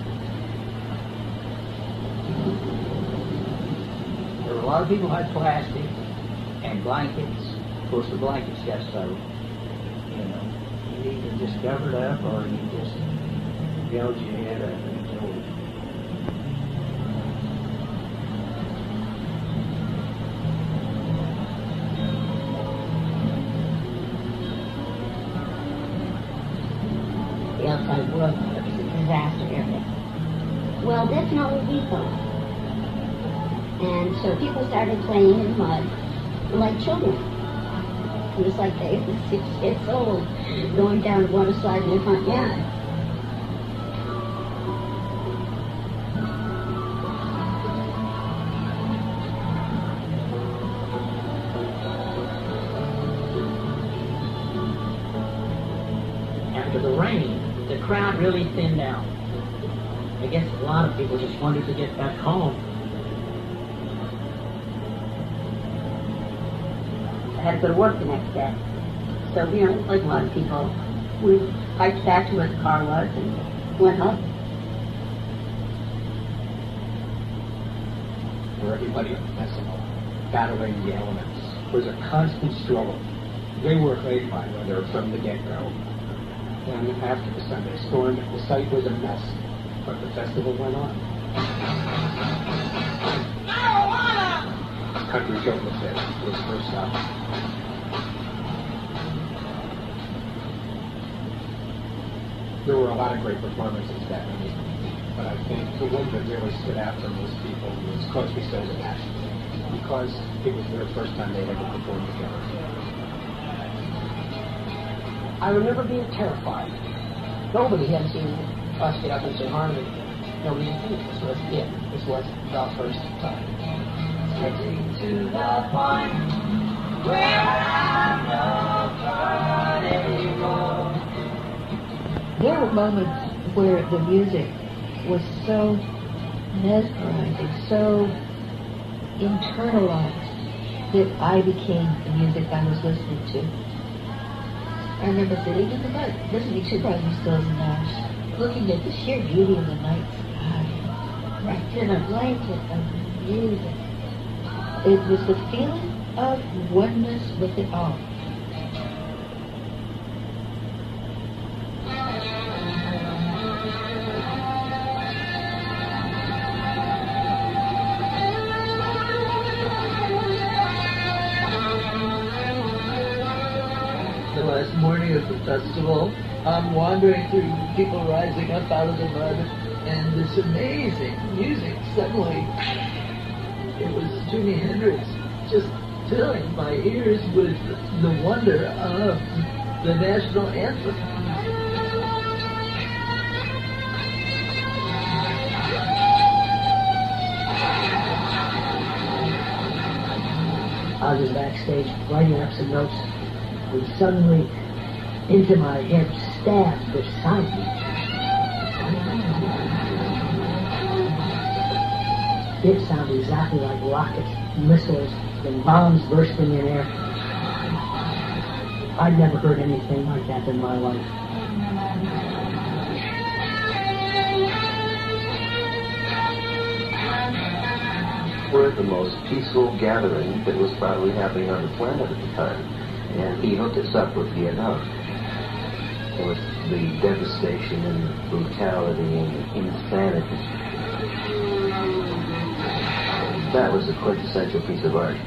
There were a lot of people who had plastic and blankets. Of course, the blankets got so, you know, you either just covered up or you just gouged your head up and enjoyed it. The outside world thought it was a disaster area. Well, that's not what we thought. And so people started playing in mud like children. It was like they were six years old going down the water slide in the front yard. After the rain, the crowd really thinned out. I guess a lot of people just wanted to get back home. I had to go to work the next day. So, you know, like a lot of people, we hiked back to where the car was and went home. For everybody at the festival, battling the elements was a constant struggle. They were afraid by weather from the get-go. And after the Sunday storm, the site was a mess, but the festival went on. Country Joe was there, was first up. There were a lot of great performances that night, but I think the one that really stood out for most people was Crosby, Stills and Nash, because it was their first time they'd ever performed together. I remember being terrified. Nobody had seen us get up and sing harmony. Nobody had seen it. This was it. This was the first time. Getting to the point where I'm no fun anymore. There were moments where the music was so mesmerizing, so internalized, that I became the music I was listening to. I remember sitting in the mud, listening to Crosby, Stills and Nash, looking at the sheer beauty of the night sky, wrapped in a blanket of music. It was the feeling of oneness with it all. The last morning of the festival, I'm wandering through people rising up out of the mud, and this amazing music suddenly, it was Jimi Hendrix, just filling my ears with the wonder of the national anthem. I was backstage writing up some notes, and suddenly, into my head, stabbed this sound. It sounded exactly like rockets, missiles, and bombs bursting in air. I'd never heard anything like that in my life. We're at the most peaceful gathering that was probably happening on the planet at the time. And he hooked us up with Vietnam. With the devastation and brutality and insanity. That was a quintessential piece of art.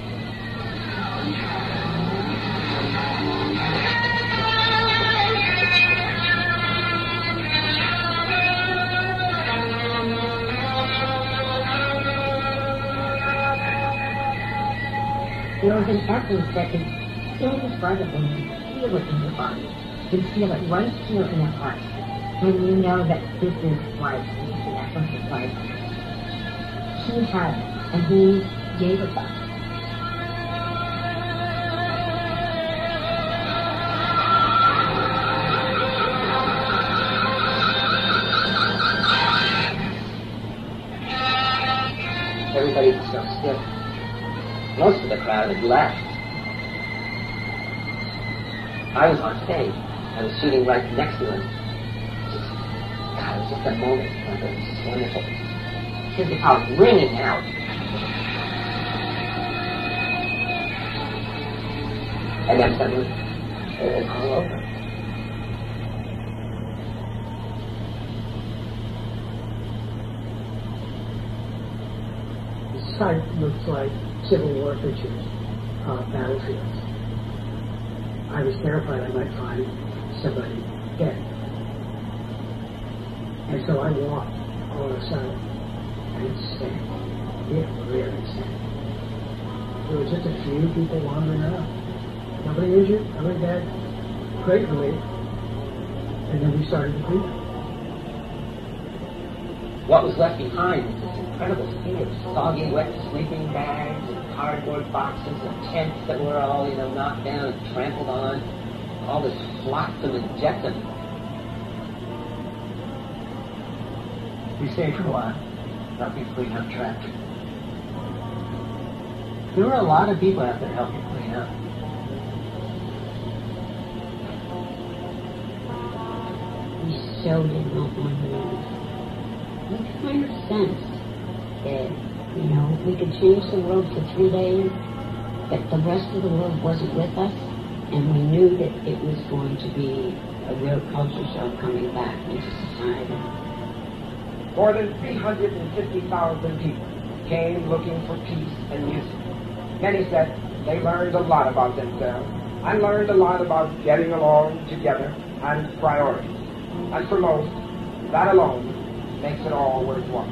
There was an essence that is indescribable. You can feel it in your body. You can feel it right here in your heart. And you know that this is life. This is the essence of life. He had it, and he gave it us. Everybody was so stiff. Most of the crowd had left. I was on stage. I was shooting right next to him. Just, God, it was just a moment. It was just wonderful. His guitar was ringing out. And then suddenly, it was all over. The site looks like Civil War pictures, uh, battlefields. I was terrified I might find somebody dead. And so I walked all of a sudden, and it's sad. Yeah, really sad. There were just a few people wandering around. Nobody injured, nobody dead. Great relief. And then we started to clean up. What was left behind was this incredible sea of soggy, wet sleeping bags and cardboard boxes and tents that were all, you know, knocked down and trampled on. All this flotsam and jetsam. We stayed for a while. Help you clean up trash. There were a lot of people out there helping clean up. We so did not want to leave. We kind of sensed that, you know, we could change the world for three days, but the rest of the world wasn't with us, and we knew that it was going to be a real culture shock coming back into society. More than three hundred fifty thousand people came looking for peace and music. Many said they learned a lot about themselves and learned a lot about getting along together and priorities. And for most, that alone makes it all worthwhile.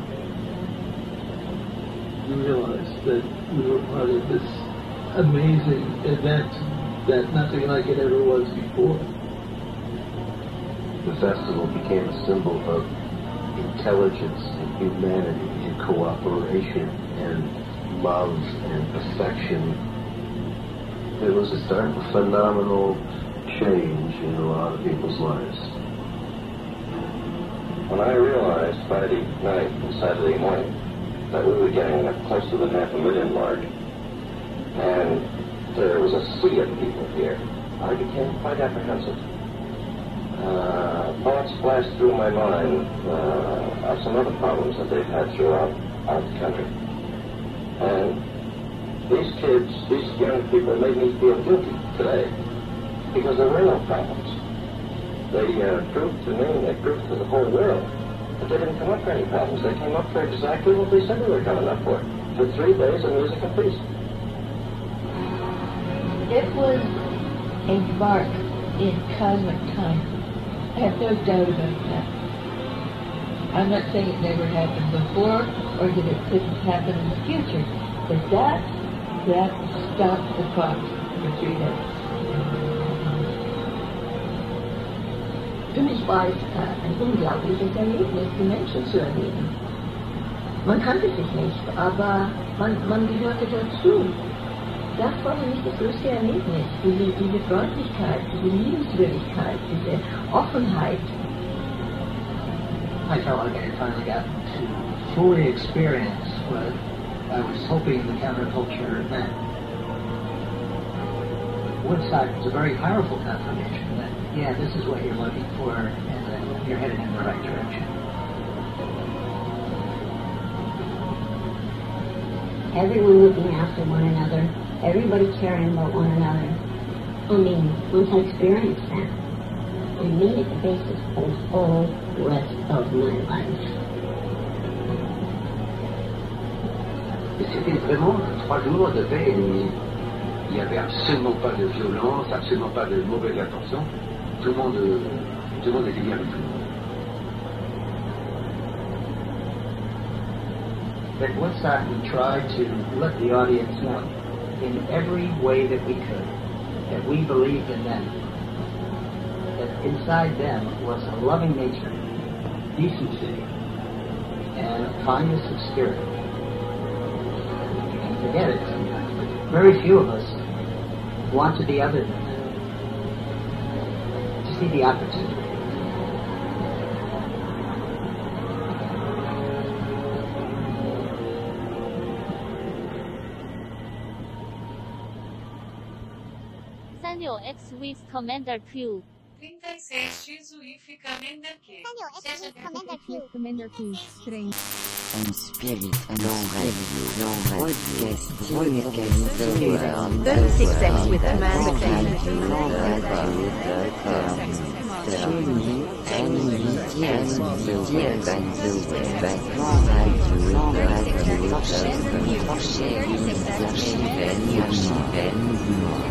We realized that we were part of this amazing event that nothing like it ever was before. The festival became a symbol of intelligence and humanity and cooperation and love and affection. It was a start of phenomenal change in a lot of people's lives. When I realized Friday night and Saturday morning that we were getting close to the half a million mark, and there was a sea of people here, I became quite apprehensive. Uh, thoughts flashed through my mind uh, of some other problems that they've had throughout out the country. And these kids, these young people made me feel guilty today because there were no problems. They uh, proved to me, they proved to the whole world that they didn't come up for any problems. They came up for exactly what they said they were coming up for. For three days of music and peace. It was a mark in cosmic time. I have no doubt about that. I'm not saying it never happened before or that it couldn't happen in the future, but that, that stopped the clock for three days. Für mich war es äh, ein unglaubliches Erlebnis, die Menschen zu erleben. Man kannte sich nicht, aber man, man gehörte dazu. Das war für mich das größte Erlebnis, diese, diese Freundlichkeit, diese Liebenswürdigkeit, diese Offenheit. I felt like I finally got to fully experience what I was hoping the counterculture meant. Woodstock was a very powerful confirmation that, yeah, this is what you're looking for, and that you're headed in the right direction. Everyone looking after one another, everybody caring about one another. I mean, once I experienced that, it made it the basis for the whole rest of my life. C'était vraiment trois jours de paix. Il n'y avait absolument pas de violence, absolument pas de mauvaise intention. Tout le monde, tout le monde était bien avec tout le monde. At Woodstock, we tried to let the audience know in every way that we could that we believed in them, that inside them was a loving nature, decency, and a kindness of spirit. You can forget it sometimes, but very few of us want to be other than that, to see the opportunity. Daniel X with Commander Q. trinta e seis X U I F Commander Q. Seja Commander Q. Commander Q. Trem. On Spirit and on Radio, on podcast, podcast the world. thirty-six X with Commander Q. Streaming and media and media and the web at Radio, Radio, archives and archives.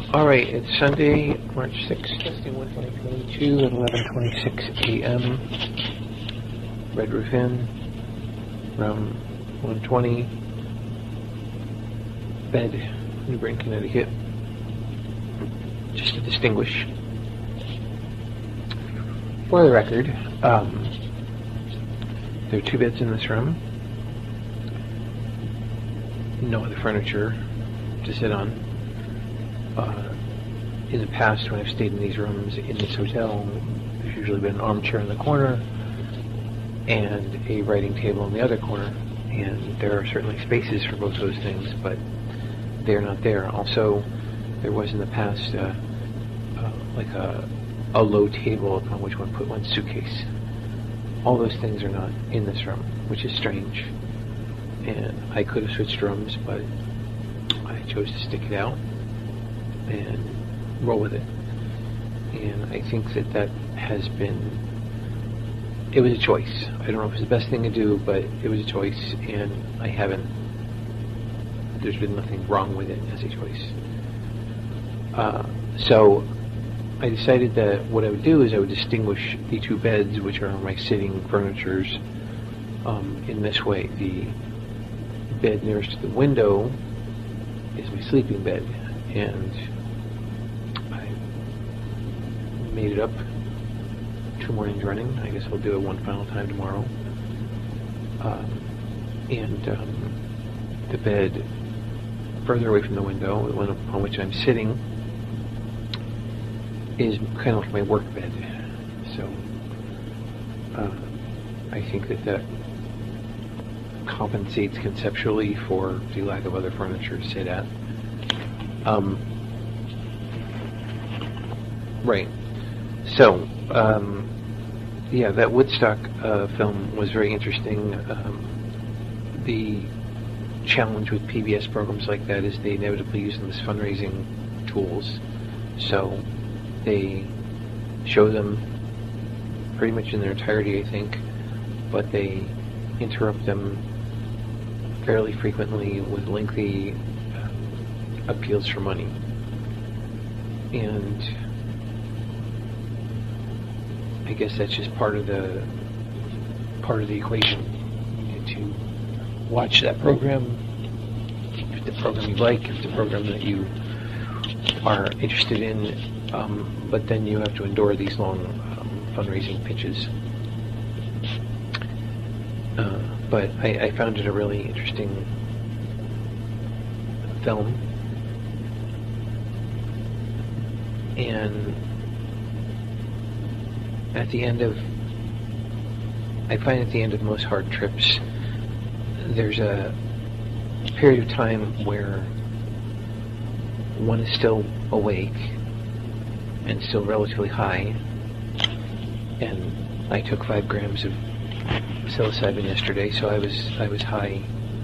All right, it's Sunday, March sixth, testing one, twenty twenty-two at eleven twenty-six a m Red Roof Inn, room one twenty, bed, New Britain, Connecticut. Just to distinguish, for the record, um, there are two beds in this room, no other furniture to sit on. Uh, in the past, when I've stayed in these rooms in this hotel, there's usually been an armchair in the corner and a writing table in the other corner, and there are certainly spaces for both those things, but they're not there. Also, there was in the past uh, uh, like a, a low table upon which one put one's suitcase. All those things are not in this room, which is strange. And I could have switched rooms, but I chose to stick it out and roll with it. And I think that that has been, it was a choice. I don't know if it's the best thing to do, but it was a choice, and I haven't, there's been nothing wrong with it as a choice. Uh, so I decided that what I would do is I would distinguish the two beds, which are my sitting furnitures, um, in this way. The bed nearest to the window is my sleeping bed, and I made it up two mornings running. I guess I'll do it one final time tomorrow. Um, and um, the bed further away from the window, the one upon which I'm sitting, is kind of like my work bed. So uh, I think that that compensates conceptually for the lack of other furniture to sit at. Um, right. So, um, yeah, that Woodstock uh, film was very interesting. Um, the challenge with P B S programs like that is they inevitably use them as fundraising tools. So they show them pretty much in their entirety, I think, but they interrupt them fairly frequently with lengthy uh, appeals for money. And I guess that's just part of the part of the equation. You need to watch that program, if it's the program you like, if it's a program that you are interested in, um, but then you have to endure these long um, fundraising pitches. Uh, but I, I found it a really interesting film, and at the end of, I find at the end of most hard trips, there's a period of time where one is still awake and still relatively high, and I took five grams of psilocybin yesterday, so I was I was high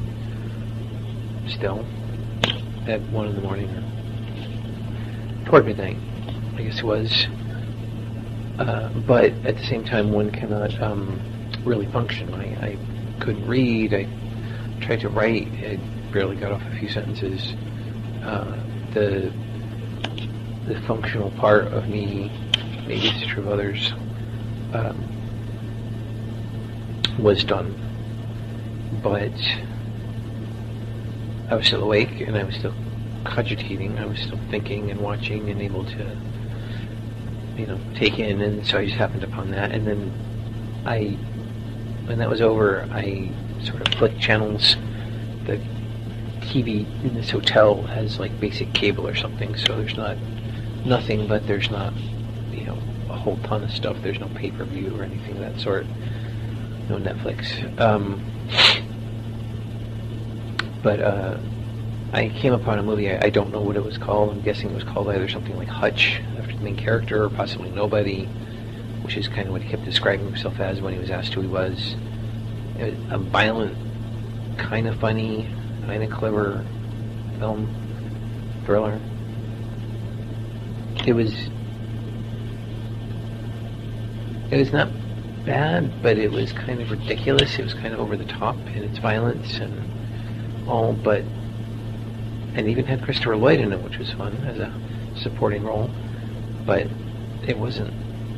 still at one in the morning, or toward midnight, I guess it was. Uh, but at the same time, one cannot um, really function. I, I couldn't read. I tried to write. I barely got off a few sentences. Uh, the the functional part of me, maybe it's true of others, um, was done. But I was still awake, and I was still cogitating. I was still thinking and watching and able to, you know, take in. And so I just happened upon that. And then I, when that was over, I sort of flicked channels. The T V in this hotel has like basic cable or something, so there's not nothing, but there's not, you know, a whole ton of stuff. There's no pay-per-view or anything of that sort. No Netflix. Um, but uh, I came upon a movie. I, I don't know what it was called. I'm guessing it was called either something like Hutch, after the main character, or possibly Nobody, which is kind of what he kept describing himself as when he was asked who he was. It was a violent, kind of funny, kind of clever film, thriller. It was, it was not bad, but it was kind of ridiculous. It was kind of over the top in its violence and all, but, and even had Christopher Lloyd in it, which was fun, as a supporting role, but it wasn't.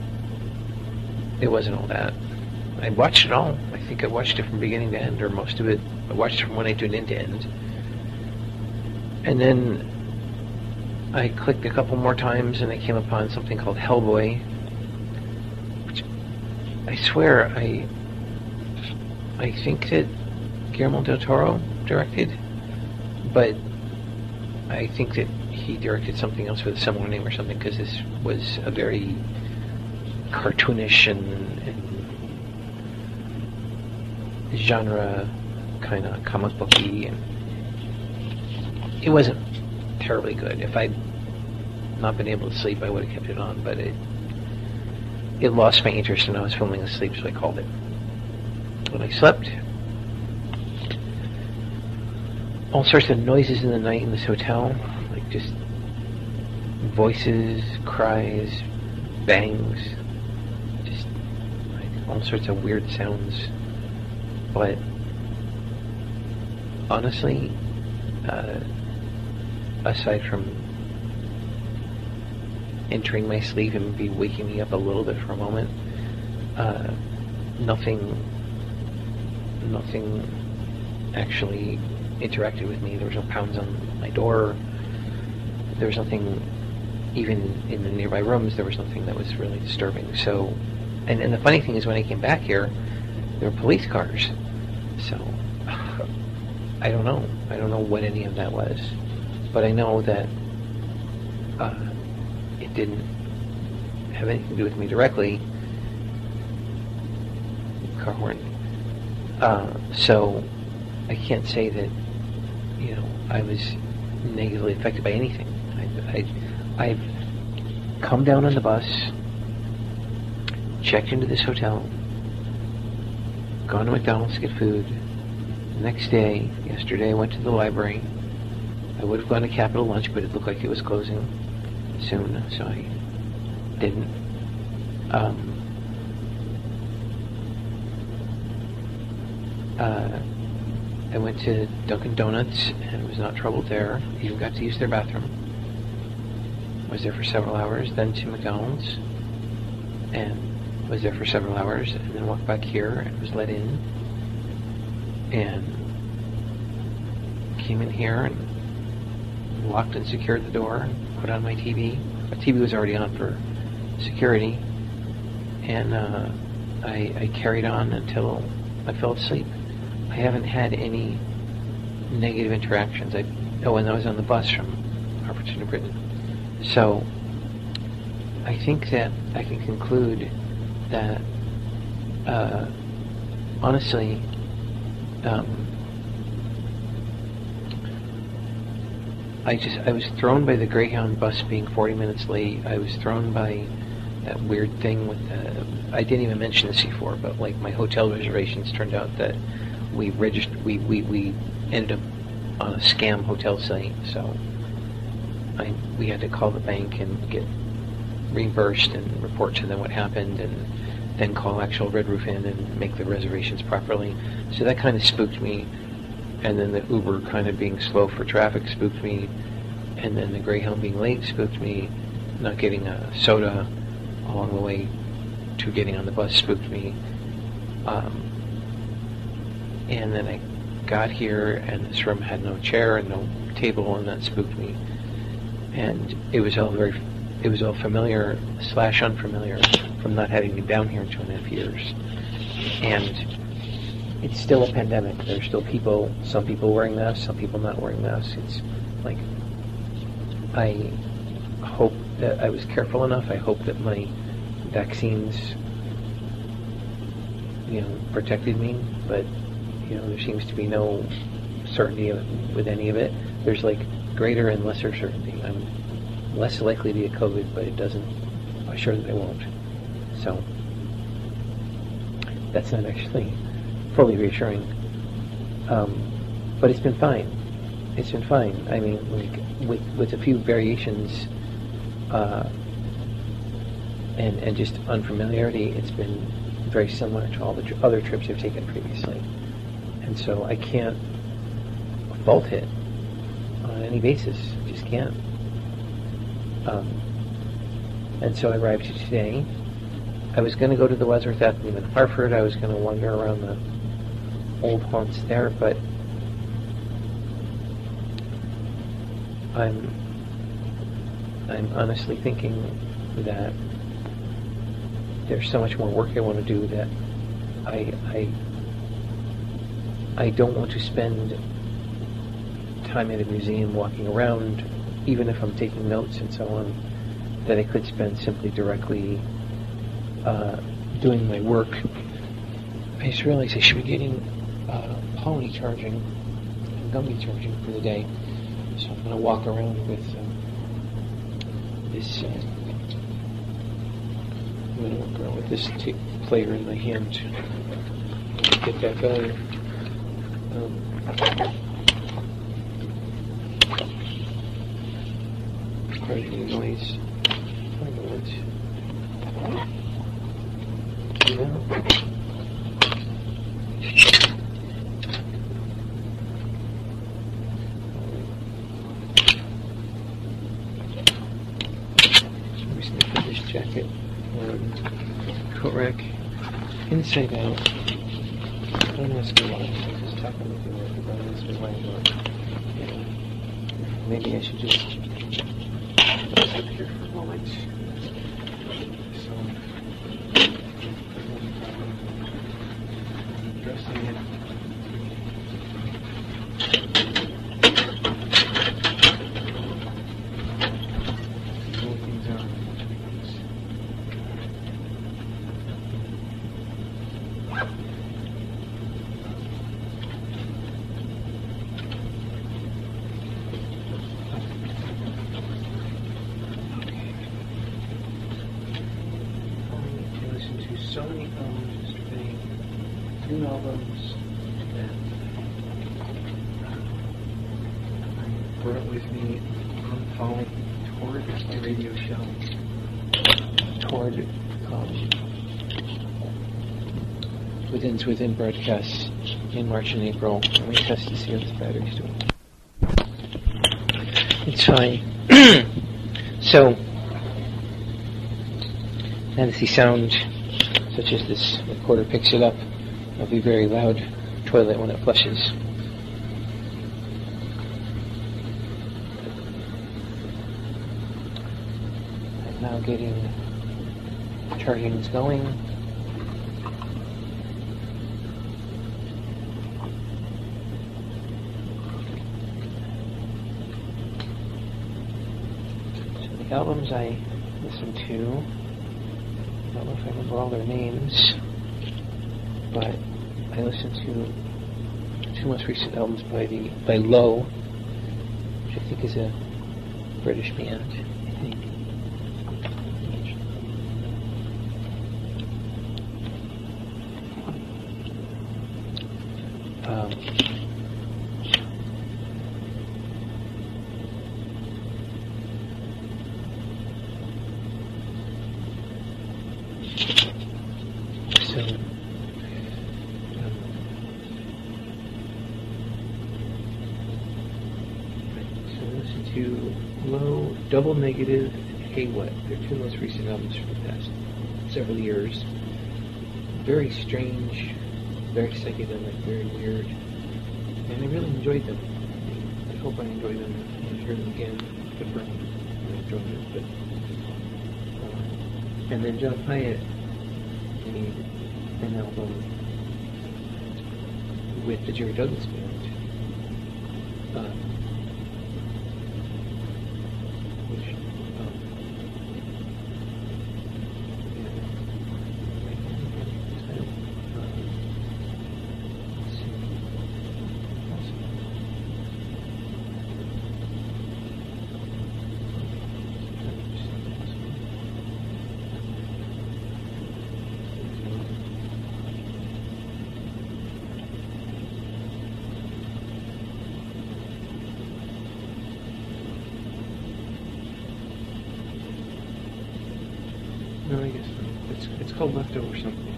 It wasn't all that. I watched it all. I think I watched it from beginning to end, or most of it. I watched it from when I tuned in to end. And then I clicked a couple more times and I came upon something called Hellboy, which I swear I I think that Guillermo del Toro directed, but I think that he directed something else with a similar name or something, because this was a very cartoonish and, and genre kind of comic booky, and it wasn't terribly good. If I'd not been able to sleep, I would have kept it on, but it it lost my interest and I was falling asleep, so I called it. When I slept, all sorts of noises in the night in this hotel, like just voices, cries, bangs, just like all sorts of weird sounds. But honestly, uh, aside from entering my sleep and maybe waking me up a little bit for a moment, uh, nothing nothing actually interacted with me. There was no pounds on my door. There was nothing, even in the nearby rooms, there was nothing that was really disturbing. So, and, and the funny thing is, when I came back here, there were police cars. So, I don't know. I don't know what any of that was. But I know that uh, it didn't have anything to do with me directly. Car horn. Uh, so, I can't say that, you know, I was negatively affected by anything. I, I, I've come down on the bus, checked into this hotel, gone to McDonald's to get food. The next day, yesterday, I went to the library. I would have gone to Capitol Lunch, but it looked like it was closing soon, so I didn't. Um, uh, I went to Dunkin' Donuts and was not troubled there. Even got to use their bathroom. Was there for several hours. Then to McDonald's and was there for several hours, and then walked back here and was let in. And came in here and locked and secured the door and put on my T V. My T V was already on for security, and uh, I, I carried on until I fell asleep. I haven't had any negative interactions. I, oh, and I was on the bus from Harperton to Britain. So I think that I can conclude that, uh, honestly, um, I just I was thrown by the Greyhound bus being forty minutes late. I was thrown by that weird thing with uh, I didn't even mention this before, but like my hotel reservations turned out that we registered we, we, we ended up on a scam hotel site, so I we had to call the bank and get reimbursed and report to them what happened, and then call actual Red Roof Inn and make the reservations properly. So that kind of spooked me. And then the Uber kind of being slow for traffic spooked me, and then the Greyhound being late spooked me, not getting a soda along the way to getting on the bus spooked me, um, and then I got here and this room had no chair and no table, and that spooked me, and it was all very, it was all familiar slash unfamiliar from not having been down here in two and a half years, and it's still a pandemic. There's still people, some people wearing masks, some people not wearing masks. It's like, I hope that I was careful enough. I hope that my vaccines, you know, protected me, but, you know, there seems to be no certainty with any of it. There's like greater and lesser certainty. I'm less likely to get COVID, but it doesn't assure that I won't. So, that's not actually fully reassuring, um, but it's been fine. It's been fine. I mean, like with with a few variations, uh, and and just unfamiliarity, it's been very similar to all the tr- other trips I've taken previously, and so I can't fault it on any basis. I just can't. Um, and so I arrived today. I was going to go to the Wadsworth Athenaeum in Hartford. I was going to wander around the old haunts there, but I'm I'm honestly thinking that there's so much more work I want to do that I I I don't want to spend time at a museum walking around, even if I'm taking notes and so on, that I could spend simply directly uh, doing my work. I just realized I should be getting uh, Pony charging and Gumby charging for the day, so I'm going to walk around with uh, this. Uh, I'm going to walk around with this tape player in my hand to get that going. Um, Hardly any noise. I know it. Yeah. I'm just going to put this jacket on coat rack inside out. I don't know what's going on. I'm just talking with you about this with my work. Yeah. Maybe I should just sit here for a moment. So, dressing it. Moving things out. So many albums yesterday, new albums that I brought with me on phone toward my radio show, toward um, Within's Within broadcasts in March and April, and we test to see how this battery's doing. It's fine. So, now that the sound such as this recorder picks it up, it'll be very loud toilet when it flushes. I'm now getting chargings going. So the albums I listen to, I don't know if I remember all their names, but I listened to two most recent albums by the by Low, which I think is a British band, I think. Um, So, um, so listen to Low, Double Negative, Hey What. They're two most recent albums from the past several years. Very strange, very psychedelic, very weird, and I really enjoyed them. I hope I enjoy them and hear them again. Confirm I enjoyed it, but uh, and then John Hyatt made an album with the Jerry Douglas Band, uh, which, um, yeah, let's see. No, I guess not. It's, it's called Leftover something.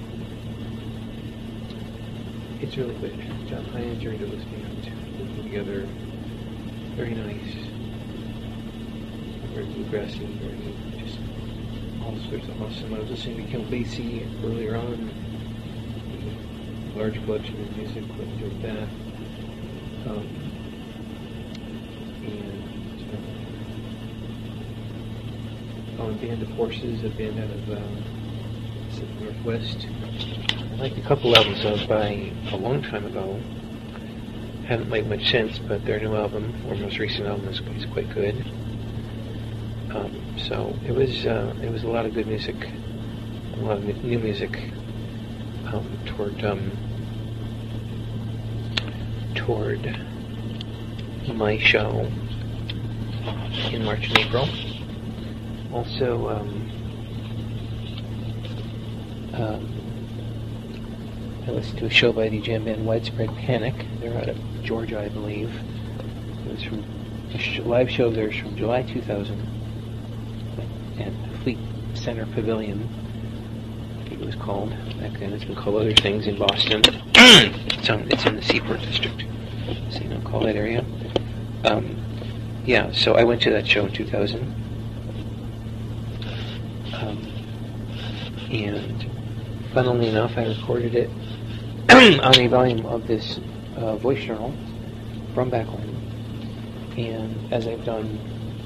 It's really good. John Hyatt and Jerry Douglas Band working together. Very nice. very bluegrassy, very just all sorts of awesome. I was listening to Kim Basie earlier on, a large collection of music, I enjoyed that. Um, and uh, oh, and Band of Horses, a band out of uh, Pacific Northwest. I liked a couple albums of by a long time ago. Haven't made much sense, but their new album, or most recent album, is, is quite good. Um, so it was uh, it was a lot of good music, a lot of new music um, toward um, toward my show in March and April. Also, um, um, I listened to a show by the jam band Widespread Panic. They're out of Georgia, I believe. It was from a sh- live show of theirs from July two thousand at Fleet Center Pavilion, I think it was called back then. It's been called other things in Boston. it's, on, it's in the Seaport District, so you don't call that area. Um, yeah, so I went to that show in two thousand. Um, and funnily enough, I recorded it on a volume of this uh, voice journal from back when, and as I've done,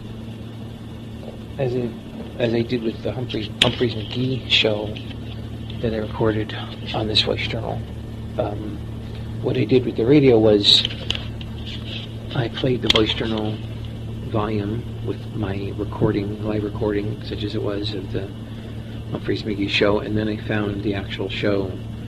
as I, as I did with the Humphreys, Humphreys McGee show that I recorded on this voice journal, um, what I did with the radio was I played the voice journal volume with my recording, live recording, such as it was of the Humphreys McGee show, and then I found the actual show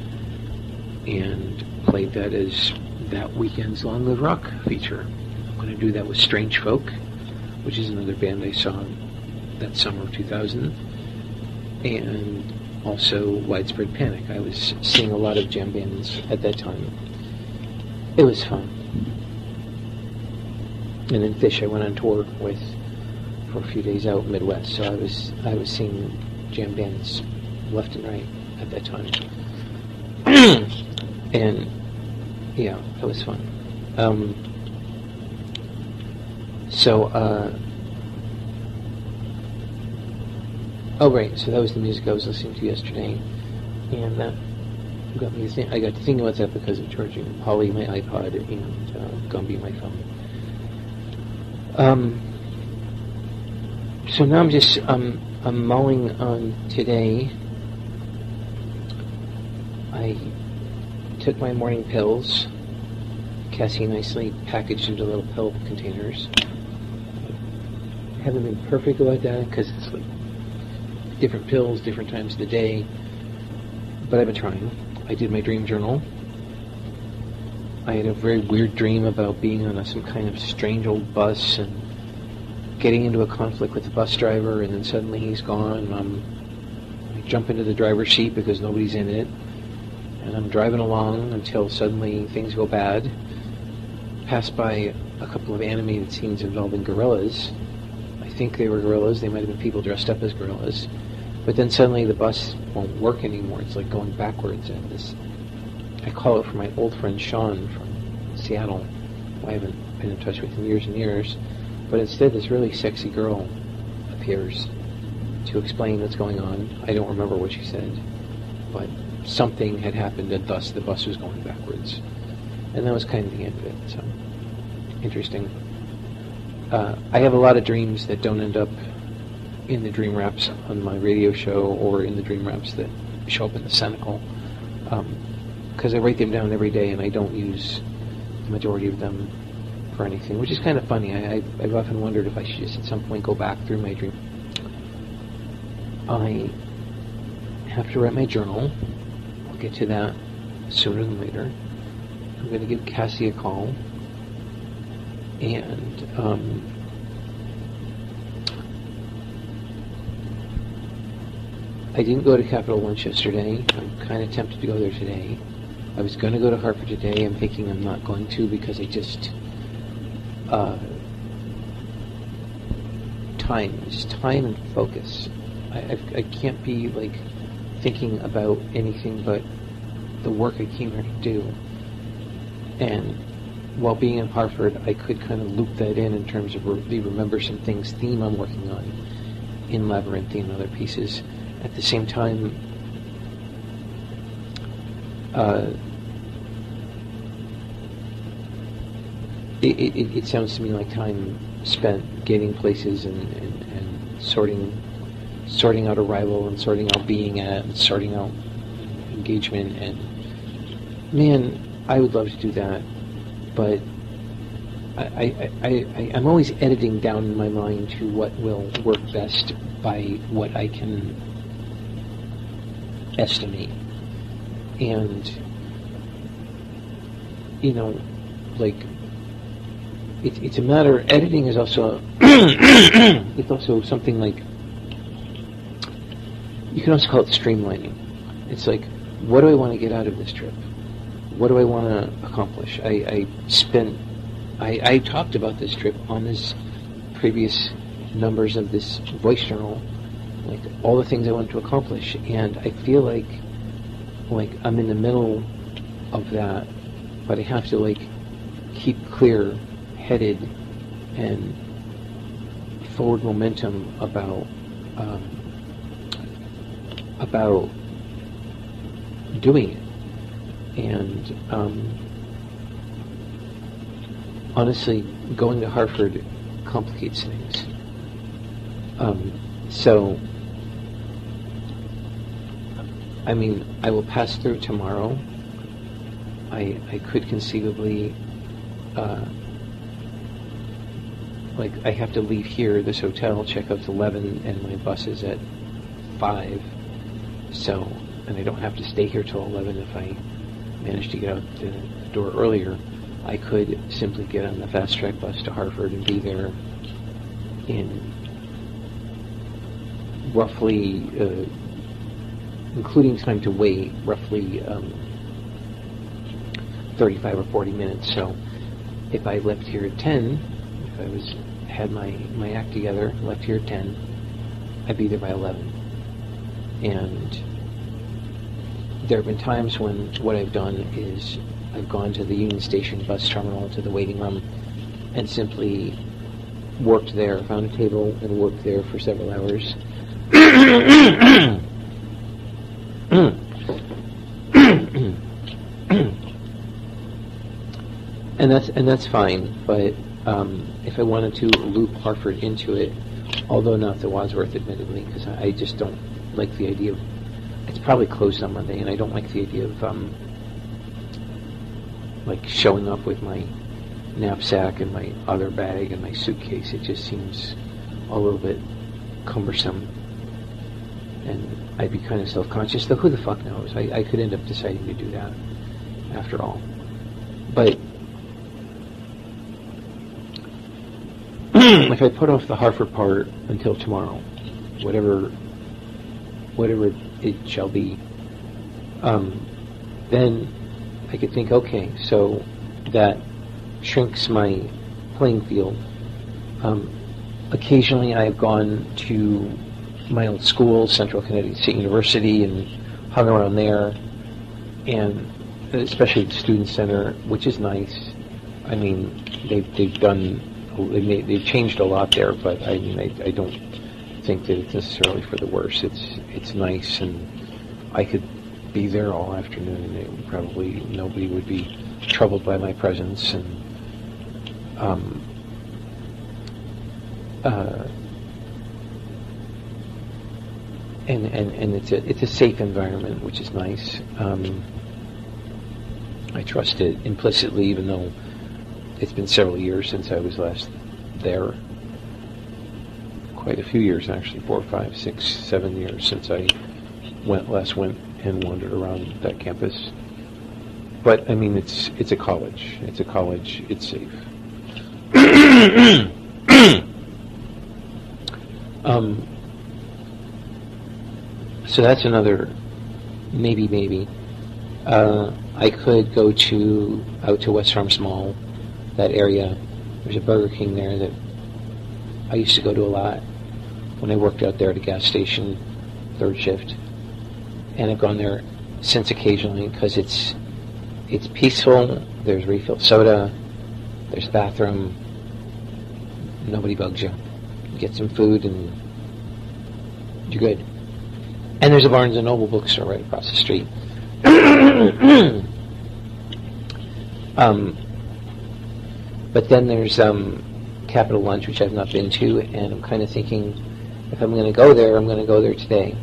and played that as that weekend's Long Live Rock feature. I'm going to do that with Strange Folk, which is another band I saw that summer of two thousand, and also Widespread Panic. I was seeing a lot of jam bands at that time. It was fun. And then Fish I went on tour with for a few days out Midwest, so I was I was seeing jam bands left and right at that time. And yeah, it was fun. Um, so uh, oh right, so that was the music I was listening to yesterday, and that got me to think, I got to thinking about that because of charging Polly my iPod and uh, Gumby my phone. Um, so now I'm just um, I'm mulling on today. I took my morning pills, Cassie nicely packaged into little pill containers. I haven't been perfect about that because it's like different pills, different times of the day, but I've been trying. I did my dream journal. I had a very weird dream about being on a, some kind of strange old bus and getting into a conflict with the bus driver, and then suddenly he's gone, and I'm, I jump into the driver's seat because nobody's in it, and I'm driving along until suddenly things go bad. Pass by a couple of animated scenes involving gorillas. I think they were gorillas. They might have been people dressed up as gorillas. But then suddenly the bus won't work anymore. It's like going backwards. And this, I call it for my old friend Sean from Seattle, who I haven't been in touch with in years and years. But instead this really sexy girl appears to explain what's going on. I don't remember what she said, but something had happened and thus the bus was going backwards. And that was kind of the end of it. So, interesting. Uh, I have a lot of dreams that don't end up in the dream wraps on my radio show or in the dream wraps that show up in the Senecal, because um, I write them down every day and I don't use the majority of them for anything, which is kind of funny. I, I, I've often wondered if I should just at some point go back through my dream. I have to write my journal. I'll get to that sooner than later. I'm going to give Cassie a call, and um, I didn't go to Capitol Lunch yesterday. I'm kind of tempted to go there today. I was going to go to Hartford today. I'm thinking I'm not going to because I just uh, time, just time and focus. I, I, I can't be like thinking about anything but the work I came here to do. And while being in Hartford, I could kind of loop that in in terms of re- the Remember Some Things theme I'm working on in Labyrinthine and other pieces. At the same time, uh, it, it, it sounds to me like time spent gaining places and, and, and sorting sorting out arrival and sorting out being at and sorting out engagement. And man, I would love to do that, but I, I, I, I, I'm always editing down in my mind to what will work best by what I can estimate. And, you know, like, it, it's a matter, editing is also, it's also something like, you can also call it streamlining. It's like, what do I want to get out of this trip? What do I want to accomplish? I, I spent, I, I talked about this trip on this previous numbers of this voice journal, like all the things I wanted to accomplish, and I feel like, like I'm in the middle of that, but I have to like keep clear-headed and forward momentum about um, about doing it. And um, honestly, going to Hartford complicates things. Um, so, I mean, I will pass through tomorrow. I I could conceivably, uh, like, I have to leave here, this hotel, check out's eleven, and my bus is at five. So, and I don't have to stay here till eleven if I manage to get out the door earlier. I could simply get on the fast track bus to Hartford and be there in roughly, uh, including time to wait, roughly um, thirty-five or forty minutes. So if I left here at ten, if I was had my, my act together, left here at ten, I'd be there by eleven. And there have been times when what I've done is I've gone to the Union Station bus terminal, to the waiting room, and simply worked there, found a table and worked there for several hours. and that's and that's fine, but um, if I wanted to loop Hartford into it, although not the Wadsworth, admittedly, because I, I just don't like the idea of, it's probably closed on Monday, and I don't like the idea of um, like showing up with my knapsack and my other bag and my suitcase. It just seems a little bit cumbersome, and I'd be kind of self-conscious, though who the fuck knows? I, I could end up deciding to do that after all. But if I put off the Hartford part until tomorrow, whatever whatever it shall be, um, then I could think, okay, so that shrinks my playing field. Um, occasionally I have gone to my old school, Central Connecticut State University, and hung around there, and especially the Student Center, which is nice. I mean, they've, they've done, they made, they've changed a lot there, but I mean, I, I don't think that it's necessarily for the worse. It's it's nice, and I could be there all afternoon, and it would probably nobody would be troubled by my presence, and um, uh, and and and it's a it's a safe environment, which is nice. Um, I trust it implicitly, even though it's been several years since I was last there. Quite a few years, actually, four, five, six, seven years since I went last went and wandered around that campus. But I mean, it's it's a college. It's a college. It's safe. um, so that's another maybe, maybe. Uh, I could go to out to West Farms Mall, that area. There's a Burger King there that I used to go to a lot when I worked out there at a gas station, third shift. And I've gone there since occasionally because it's it's peaceful. There's refill soda. There's a bathroom. Nobody bugs you. You get some food and you're good. And there's a Barnes and Noble bookstore right across the street. um, but then there's um, Capital Lunch, which I've not been to, and I'm kind of thinking, if I'm going to go there, I'm going to go there today.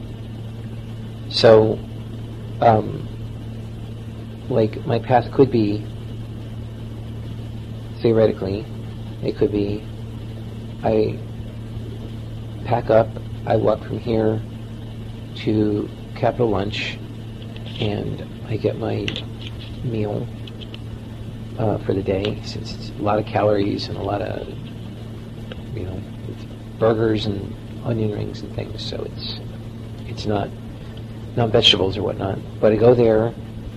So, um, like, my path could be, theoretically, it could be, I pack up, I walk from here to Capital Lunch, and I get my meal uh, for the day, since it's a lot of calories and a lot of, you know, burgers and onion rings and things, so it's it's not not vegetables or whatnot. But I go there,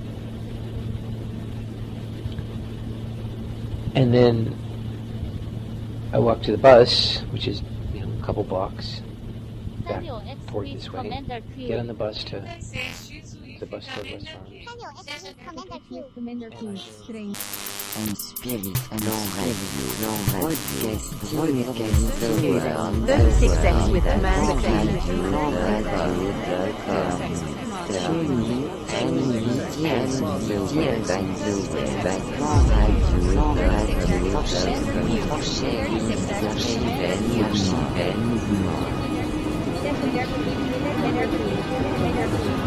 and then I walk to the bus, which is, you know, a couple blocks back toward this way. Get on the bus to the bus to West Farms. Commander Q, train. And spirit and podcast thirty-six X with Amanda Kane. Thank you.